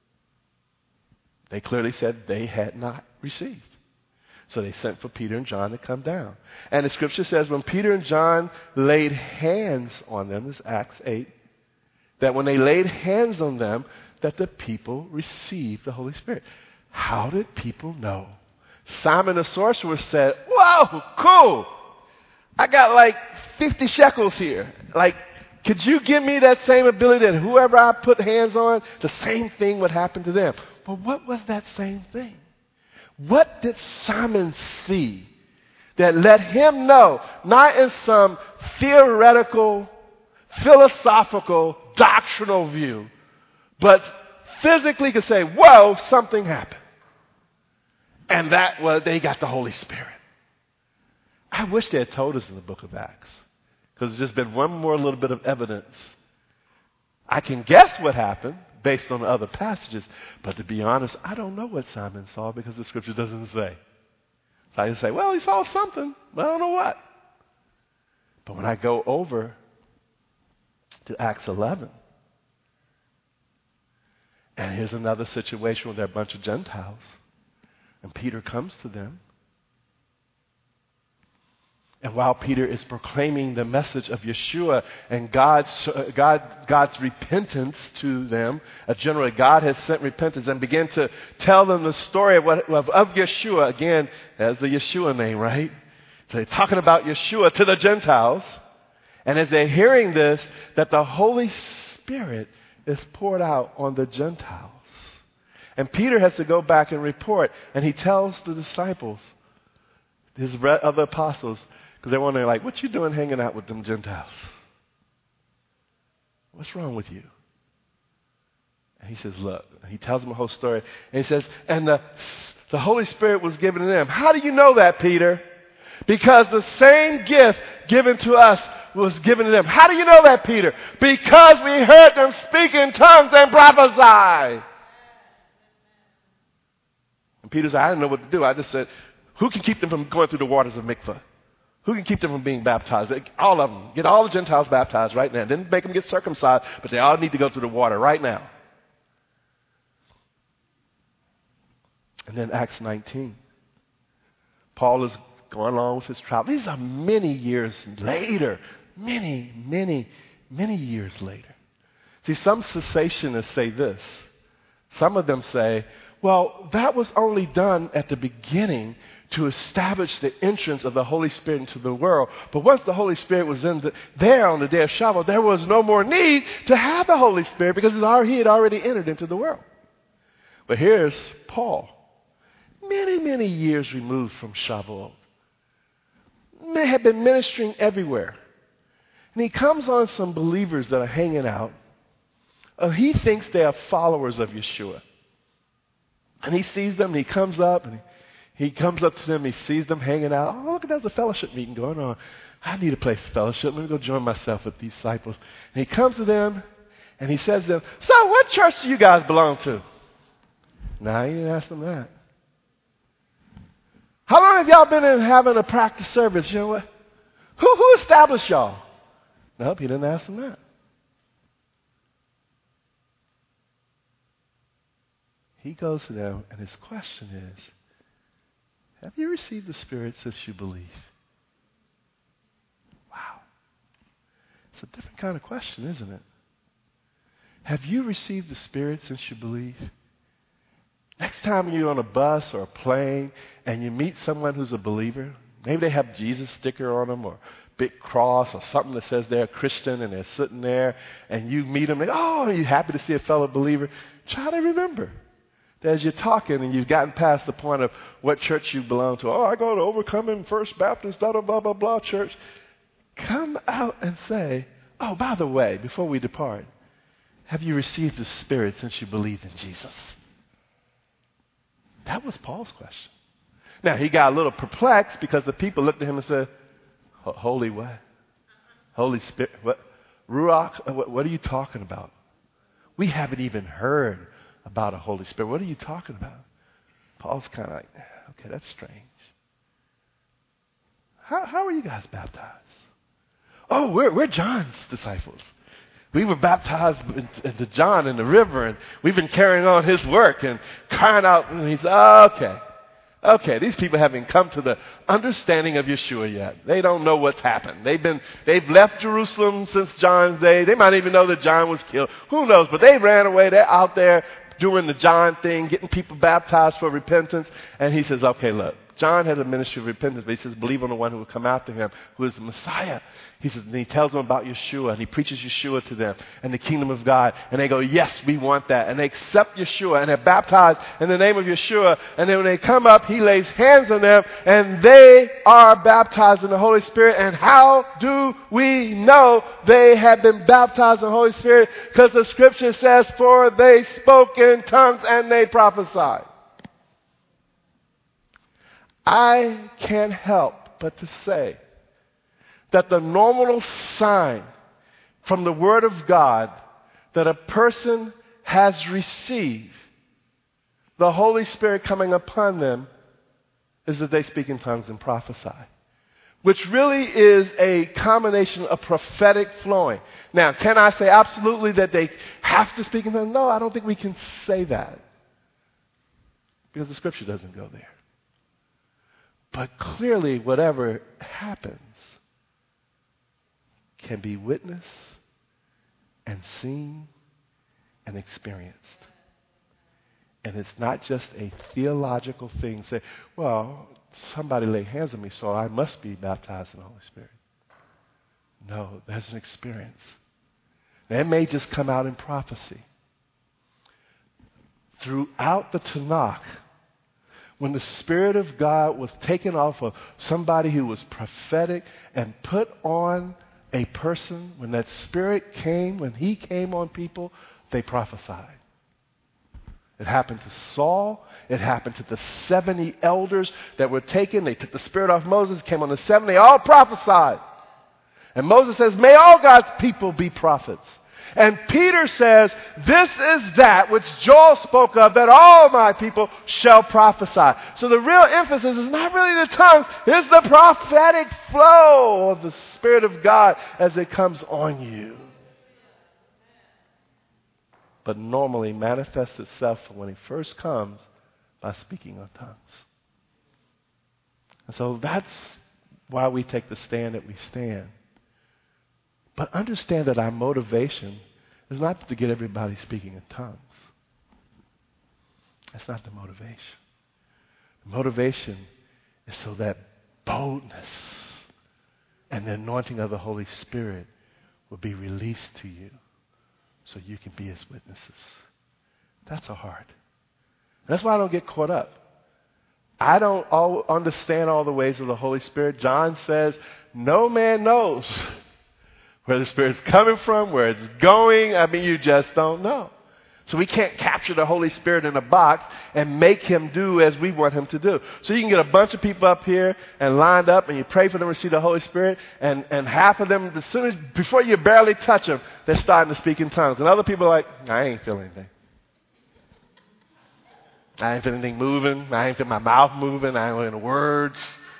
They clearly said they had not received. So they sent for Peter and John to come down. And the Scripture says when Peter and John laid hands on them, this is Acts eight, that when they laid hands on them, that the people received the Holy Spirit. How did people know? Simon the sorcerer said, whoa, cool. I got like fifty shekels here. Like, could you give me that same ability that whoever I put hands on, the same thing would happen to them? But what was that same thing? What did Simon see that let him know, not in some theoretical, philosophical, doctrinal view, but physically could say, whoa, something happened. And that was, they got the Holy Spirit. I wish they had told us in the book of Acts, because there's just been one more little bit of evidence. I can guess what happened based on the other passages, but to be honest, I don't know what Simon saw because the Scripture doesn't say. So I can say, well, he saw something, but I don't know what. But when I go over to Acts eleven, and here's another situation where there are a bunch of Gentiles, and Peter comes to them. And while Peter is proclaiming the message of Yeshua and God's, uh, God, God's repentance to them, uh, generally God has sent repentance, and begin to tell them the story of, what, of, of Yeshua, again, as the Yeshua name, right? So they're talking about Yeshua to the Gentiles. And as they're hearing this, that the Holy Spirit is poured out on the Gentiles. And Peter has to go back and report, and he tells the disciples, his other apostles, because they're wondering, like, what you doing hanging out with them Gentiles? What's wrong with you? And he says, look, he tells them the whole story. And he says, and the, the Holy Spirit was given to them. How do you know that, Peter? Because the same gift given to us was given to them. How do you know that, Peter? Because we heard them speak in tongues and prophesy. And Peter said, I didn't know what to do. I just said, who can keep them from going through the waters of mikvah? Who can keep them from being baptized? All of them. Get all the Gentiles baptized right now. Didn't make them get circumcised, but they all need to go through the water right now. And then Acts nineteen. Paul is going along with his travel. These are many years later. Many, many, many years later. See, some cessationists say this. Some of them say, well, that was only done at the beginning to establish the entrance of the Holy Spirit into the world. But once the Holy Spirit was in the, there on the day of Shavuot, there was no more need to have the Holy Spirit because he had already entered into the world. But here's Paul, many, many years removed from Shavuot. They had been ministering everywhere. And he comes on some believers that are hanging out. Oh, he thinks they are followers of Yeshua. And he sees them, and he comes up, and he, he comes up to them, he sees them hanging out. Oh, look, there's a fellowship meeting going on. I need a place to fellowship. Let me go join myself with these disciples. And he comes to them, and he says to them, so what church do you guys belong to? No, he didn't ask them that. How long have y'all been in having a practice service? You know what? Who, who established y'all? Nope, he didn't ask them that. He goes to them, and his question is, have you received the Spirit since you believe? Wow. It's a different kind of question, isn't it? Have you received the Spirit since you believe? Next time you're on a bus or a plane and you meet someone who's a believer, maybe they have Jesus sticker on them or big cross or something that says they're a Christian, and they're sitting there, and you meet them, and oh, you're happy to see a fellow believer. Try to remember that as you're talking and you've gotten past the point of what church you belong to. Oh, I go to Overcoming First Baptist, blah, blah, blah, blah, blah church. Come out and say, oh, by the way, before we depart, have you received the Spirit since you believed in Jesus? That was Paul's question. Now, he got a little perplexed because the people looked at him and said, Holy what? Holy Spirit? What? Ruach? What, what are you talking about? We haven't even heard about a Holy Spirit. What are you talking about? Paul's kind of like, okay, that's strange. How, how are you guys baptized? Oh, we're, we're John's disciples. We were baptized into John in the river, and we've been carrying on his work and crying out. And he said, oh, okay. Okay, these people haven't come to the understanding of Yeshua yet. They don't know what's happened. They've been, they've left Jerusalem since John's day. They might even know that John was killed. Who knows? But they ran away. They're out there doing the John thing, getting people baptized for repentance. And he says, okay, look, John has a ministry of repentance, but he says, believe on the one who will come after him, who is the Messiah. He says, and he tells them about Yeshua, and he preaches Yeshua to them and the kingdom of God. And they go, yes, we want that. And they accept Yeshua, and they're baptized in the name of Yeshua. And then when they come up, he lays hands on them, and they are baptized in the Holy Spirit. And how do we know they have been baptized in the Holy Spirit? Because the scripture says, for they spoke in tongues and they prophesied. I can't help but to say that the normal sign from the Word of God that a person has received the Holy Spirit coming upon them is that they speak in tongues and prophesy. which really is a combination of prophetic flowing. Now, can I say absolutely that they have to speak in tongues? No, I don't think we can say that, because the Scripture doesn't go there. But clearly, whatever happens can be witnessed and seen and experienced. And it's not just a theological thing. Say, well, somebody laid hands on me, so I must be baptized in the Holy Spirit. No, that's an experience. That may just come out in prophecy. Throughout the Tanakh, when the Spirit of God was taken off of somebody who was prophetic and put on a person, when that Spirit came, when He came on people, they prophesied. It happened to Saul. It happened to the seventy elders that were taken. They took the Spirit off Moses, came on the seventy, they all prophesied. And Moses says, may all God's people be prophets. And Peter says, this is that which Joel spoke of, that all my people shall prophesy. So the real emphasis is not really the tongues, it's the prophetic flow of the Spirit of God as it comes on you. But normally manifests itself when He first comes by speaking of tongues. And so that's why we take the stand that we stand. But understand that our motivation is not to get everybody speaking in tongues. That's not the motivation. The motivation is so that boldness and the anointing of the Holy Spirit will be released to you so you can be His witnesses. That's our heart. That's why I don't get caught up. I don't all understand all the ways of the Holy Spirit. John says, no man knows where the Spirit's coming from, where it's going. I mean, you just don't know. So we can't capture the Holy Spirit in a box and make Him do as we want Him to do. So you can get a bunch of people up here and lined up, and you pray for them to receive the Holy Spirit, and, and half of them, as soon as, before you barely touch them, they're starting to speak in tongues. And other people are like, I ain't feeling anything. I ain't feeling anything moving. I ain't feeling my mouth moving. I ain't feeling the words.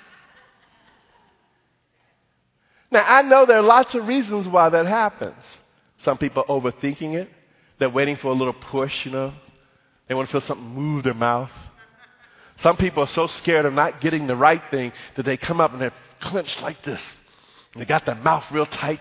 Now, I know there are lots of reasons why that happens. Some people are overthinking it. They're waiting for a little push, you know. They want to feel something move their mouth. Some people are so scared of not getting the right thing that they come up and they're clenched like this. And they got their mouth real tight.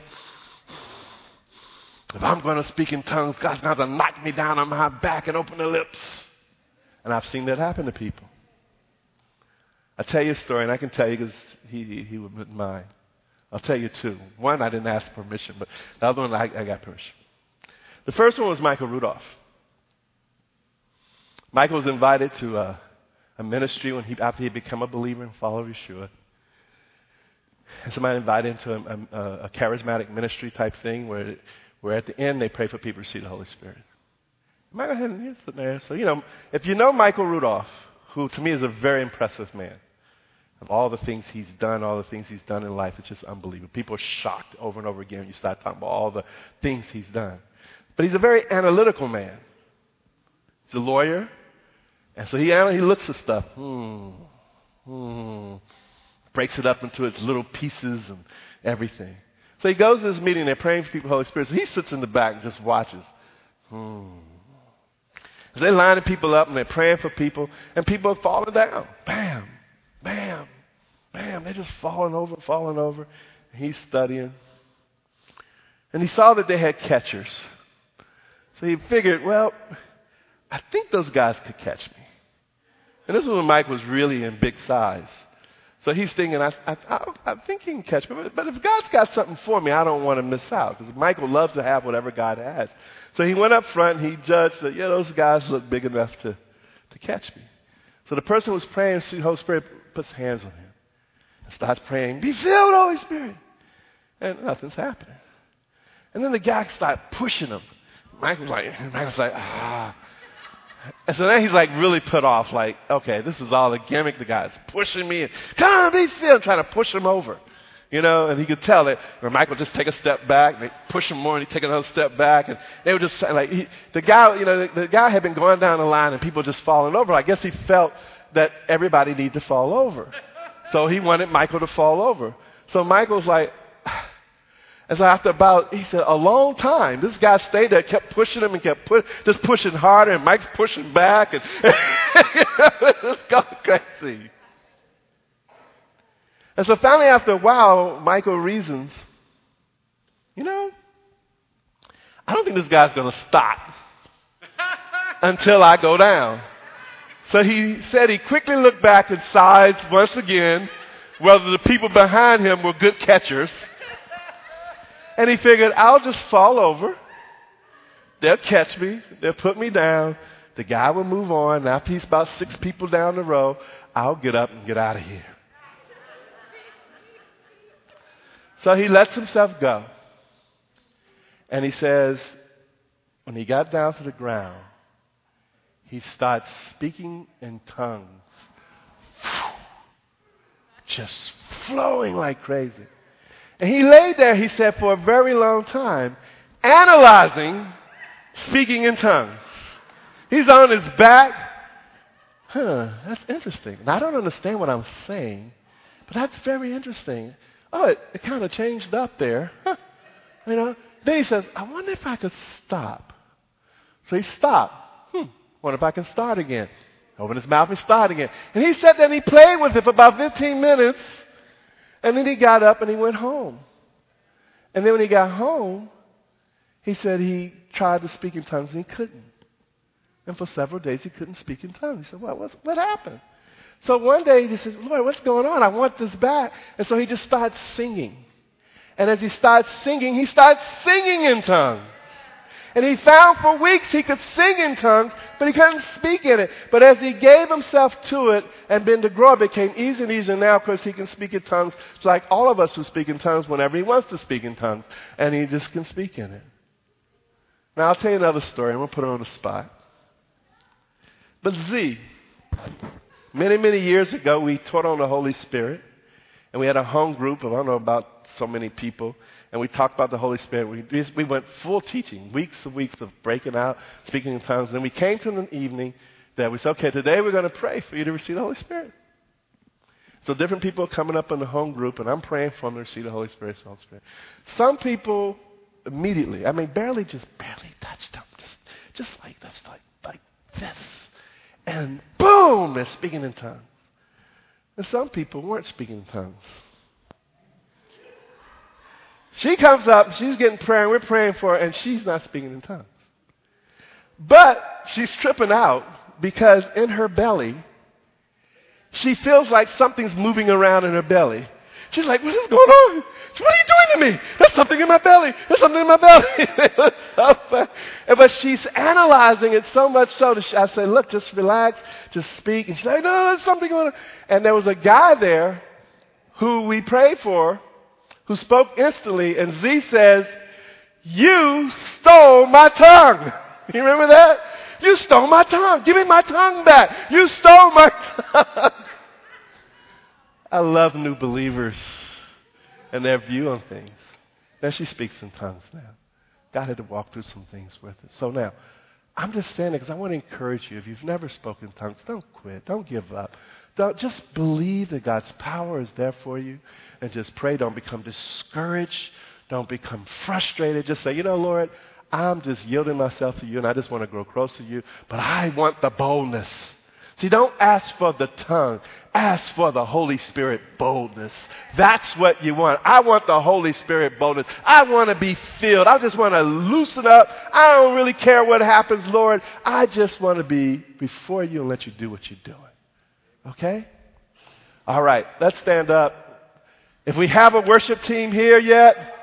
If I'm going to speak in tongues, God's going to have to knock me down on my back and open the lips. And I've seen that happen to people. I'll tell you a story, and I can tell you because he, he, he wouldn't mind. I'll tell you two. One, I didn't ask permission, but the other one, I, I got permission. The first one was Michael Rudolph. Michael was invited to a, a ministry when he, after he had become a believer and followed Yeshua. And somebody invited him to a, a, a charismatic ministry type thing where, where at the end they pray for people to receive the Holy Spirit. Michael had his there. So, you know, if you know Michael Rudolph, who to me is a very impressive man, of all the things he's done, all the things he's done in life, it's just unbelievable. People are shocked over and over again when you start talking about all the things he's done. But he's a very analytical man. He's a lawyer. And so he, he looks at stuff. Hmm. Hmm. Breaks it up into its little pieces and everything. So he goes to this meeting, they're praying for people, Holy Spirit. So he sits in the back and just watches. Hmm. So they're lining people up and they're praying for people. And people are falling down. Bam. Bam. Bam. They're just falling over, falling over. And he's studying. And he saw that they had catchers. So he figured, well, I think those guys could catch me. And this was when Mike was really in big size. So he's thinking, I, I, I, I think he can catch me. But if God's got something for me, I don't want to miss out. Because Michael loves to have whatever God has. So he went up front and he judged that, yeah, those guys look big enough to, to catch me. So the person who was praying, the Holy Spirit puts hands on him and starts praying, be filled, Holy Spirit. And nothing's happening. And then the guy started pushing him. Michael's like, Michael's like, ah. And so then he's like really put off, like, okay, this is all a gimmick. The guy's pushing me. And, come on, be filled, trying to push him over. You know, and he could tell that when Michael just take a step back, and they push him more, and he'd take another step back, and they were just like, he, the guy, you know, the, the guy had been going down the line, and people just falling over. I guess he felt that everybody needed to fall over. So he wanted Michael to fall over. So Michael's like, and so after about, he said, a long time, this guy stayed there, kept pushing him and kept pu- just pushing harder, and Mike's pushing back, and it's going crazy. And so finally, after a while, Michael reasons, you know, I don't think this guy's going to stop until I go down. So he said he quickly looked back and sighed once again whether the people behind him were good catchers. And he figured, I'll just fall over. They'll catch me. They'll put me down. The guy will move on. And after he's about six people down the row, I'll get up and get out of here. So he lets himself go. And he says, when he got down to the ground, he starts speaking in tongues. Just flowing like crazy. And he lay there, he said, for a very long time, analyzing speaking in tongues. He's on his back. Huh, that's interesting. And I don't understand what I'm saying, but that's very interesting. Oh, it, it kind of changed up there. Huh. You know. Then he says, I wonder if I could stop. So he stopped. Hmm, wonder if I can start again. Open his mouth and start again. And he sat there and he played with it for about fifteen minutes. And then he got up and he went home. And then when he got home, he said he tried to speak in tongues and he couldn't. And for several days he couldn't speak in tongues. He said, what, what's, what happened? So one day he said, Lord, what's going on? I want this back. And so he just started singing. And as he started singing, he started singing in tongues. And he found for weeks he could sing in tongues, but he couldn't speak in it. But as he gave himself to it and began to grow, it became easier and easier now because he can speak in tongues like all of us who speak in tongues whenever he wants to speak in tongues. And he just can speak in it. Now I'll tell you another story. I'm going to put it on the spot. But Z, many, many years ago, we taught on the Holy Spirit. And we had a home group of, I don't know, about so many people. And we talked about the Holy Spirit. We, we went full teaching, weeks and weeks of breaking out, speaking in tongues. And then we came to an evening that we said, okay, today we're going to pray for you to receive the Holy Spirit. So different people are coming up in the home group, and I'm praying for them to receive the Holy Spirit. The Holy Spirit. Some people immediately, I mean, barely, just barely touched them. Just, just like this, like, like this. And boom, they're speaking in tongues. And some people weren't speaking in tongues. She comes up, she's getting prayer, and we're praying for her, and she's not speaking in tongues. But she's tripping out because in her belly, she feels like something's moving around in her belly. She's like, what is going on? What are you doing to me? There's something in my belly. There's something in my belly. But she's analyzing it so much so that I say, look, just relax, just speak. And she's like, no, there's something going on. And there was a guy there who we prayed for who spoke instantly. And Z says, you stole my tongue. You remember that? You stole my tongue. Give me my tongue back. You stole my tongue. I love new believers and their view on things. Now she speaks in tongues now. God had to walk through some things with it. So now, I'm just saying it because I want to encourage you. If you've never spoken in tongues, don't quit. Don't give up. Don't, just believe that God's power is there for you and just pray. Don't become discouraged. Don't become frustrated. Just say, you know, Lord, I'm just yielding myself to you and I just want to grow close to you, but I want the boldness. See, don't ask for the tongue. Ask for the Holy Spirit boldness. That's what you want. I want the Holy Spirit boldness. I want to be filled. I just want to loosen up. I don't really care what happens, Lord. I just want to be before you and let you do what you're doing. Okay? All right, let's stand up. If we have a worship team here yet,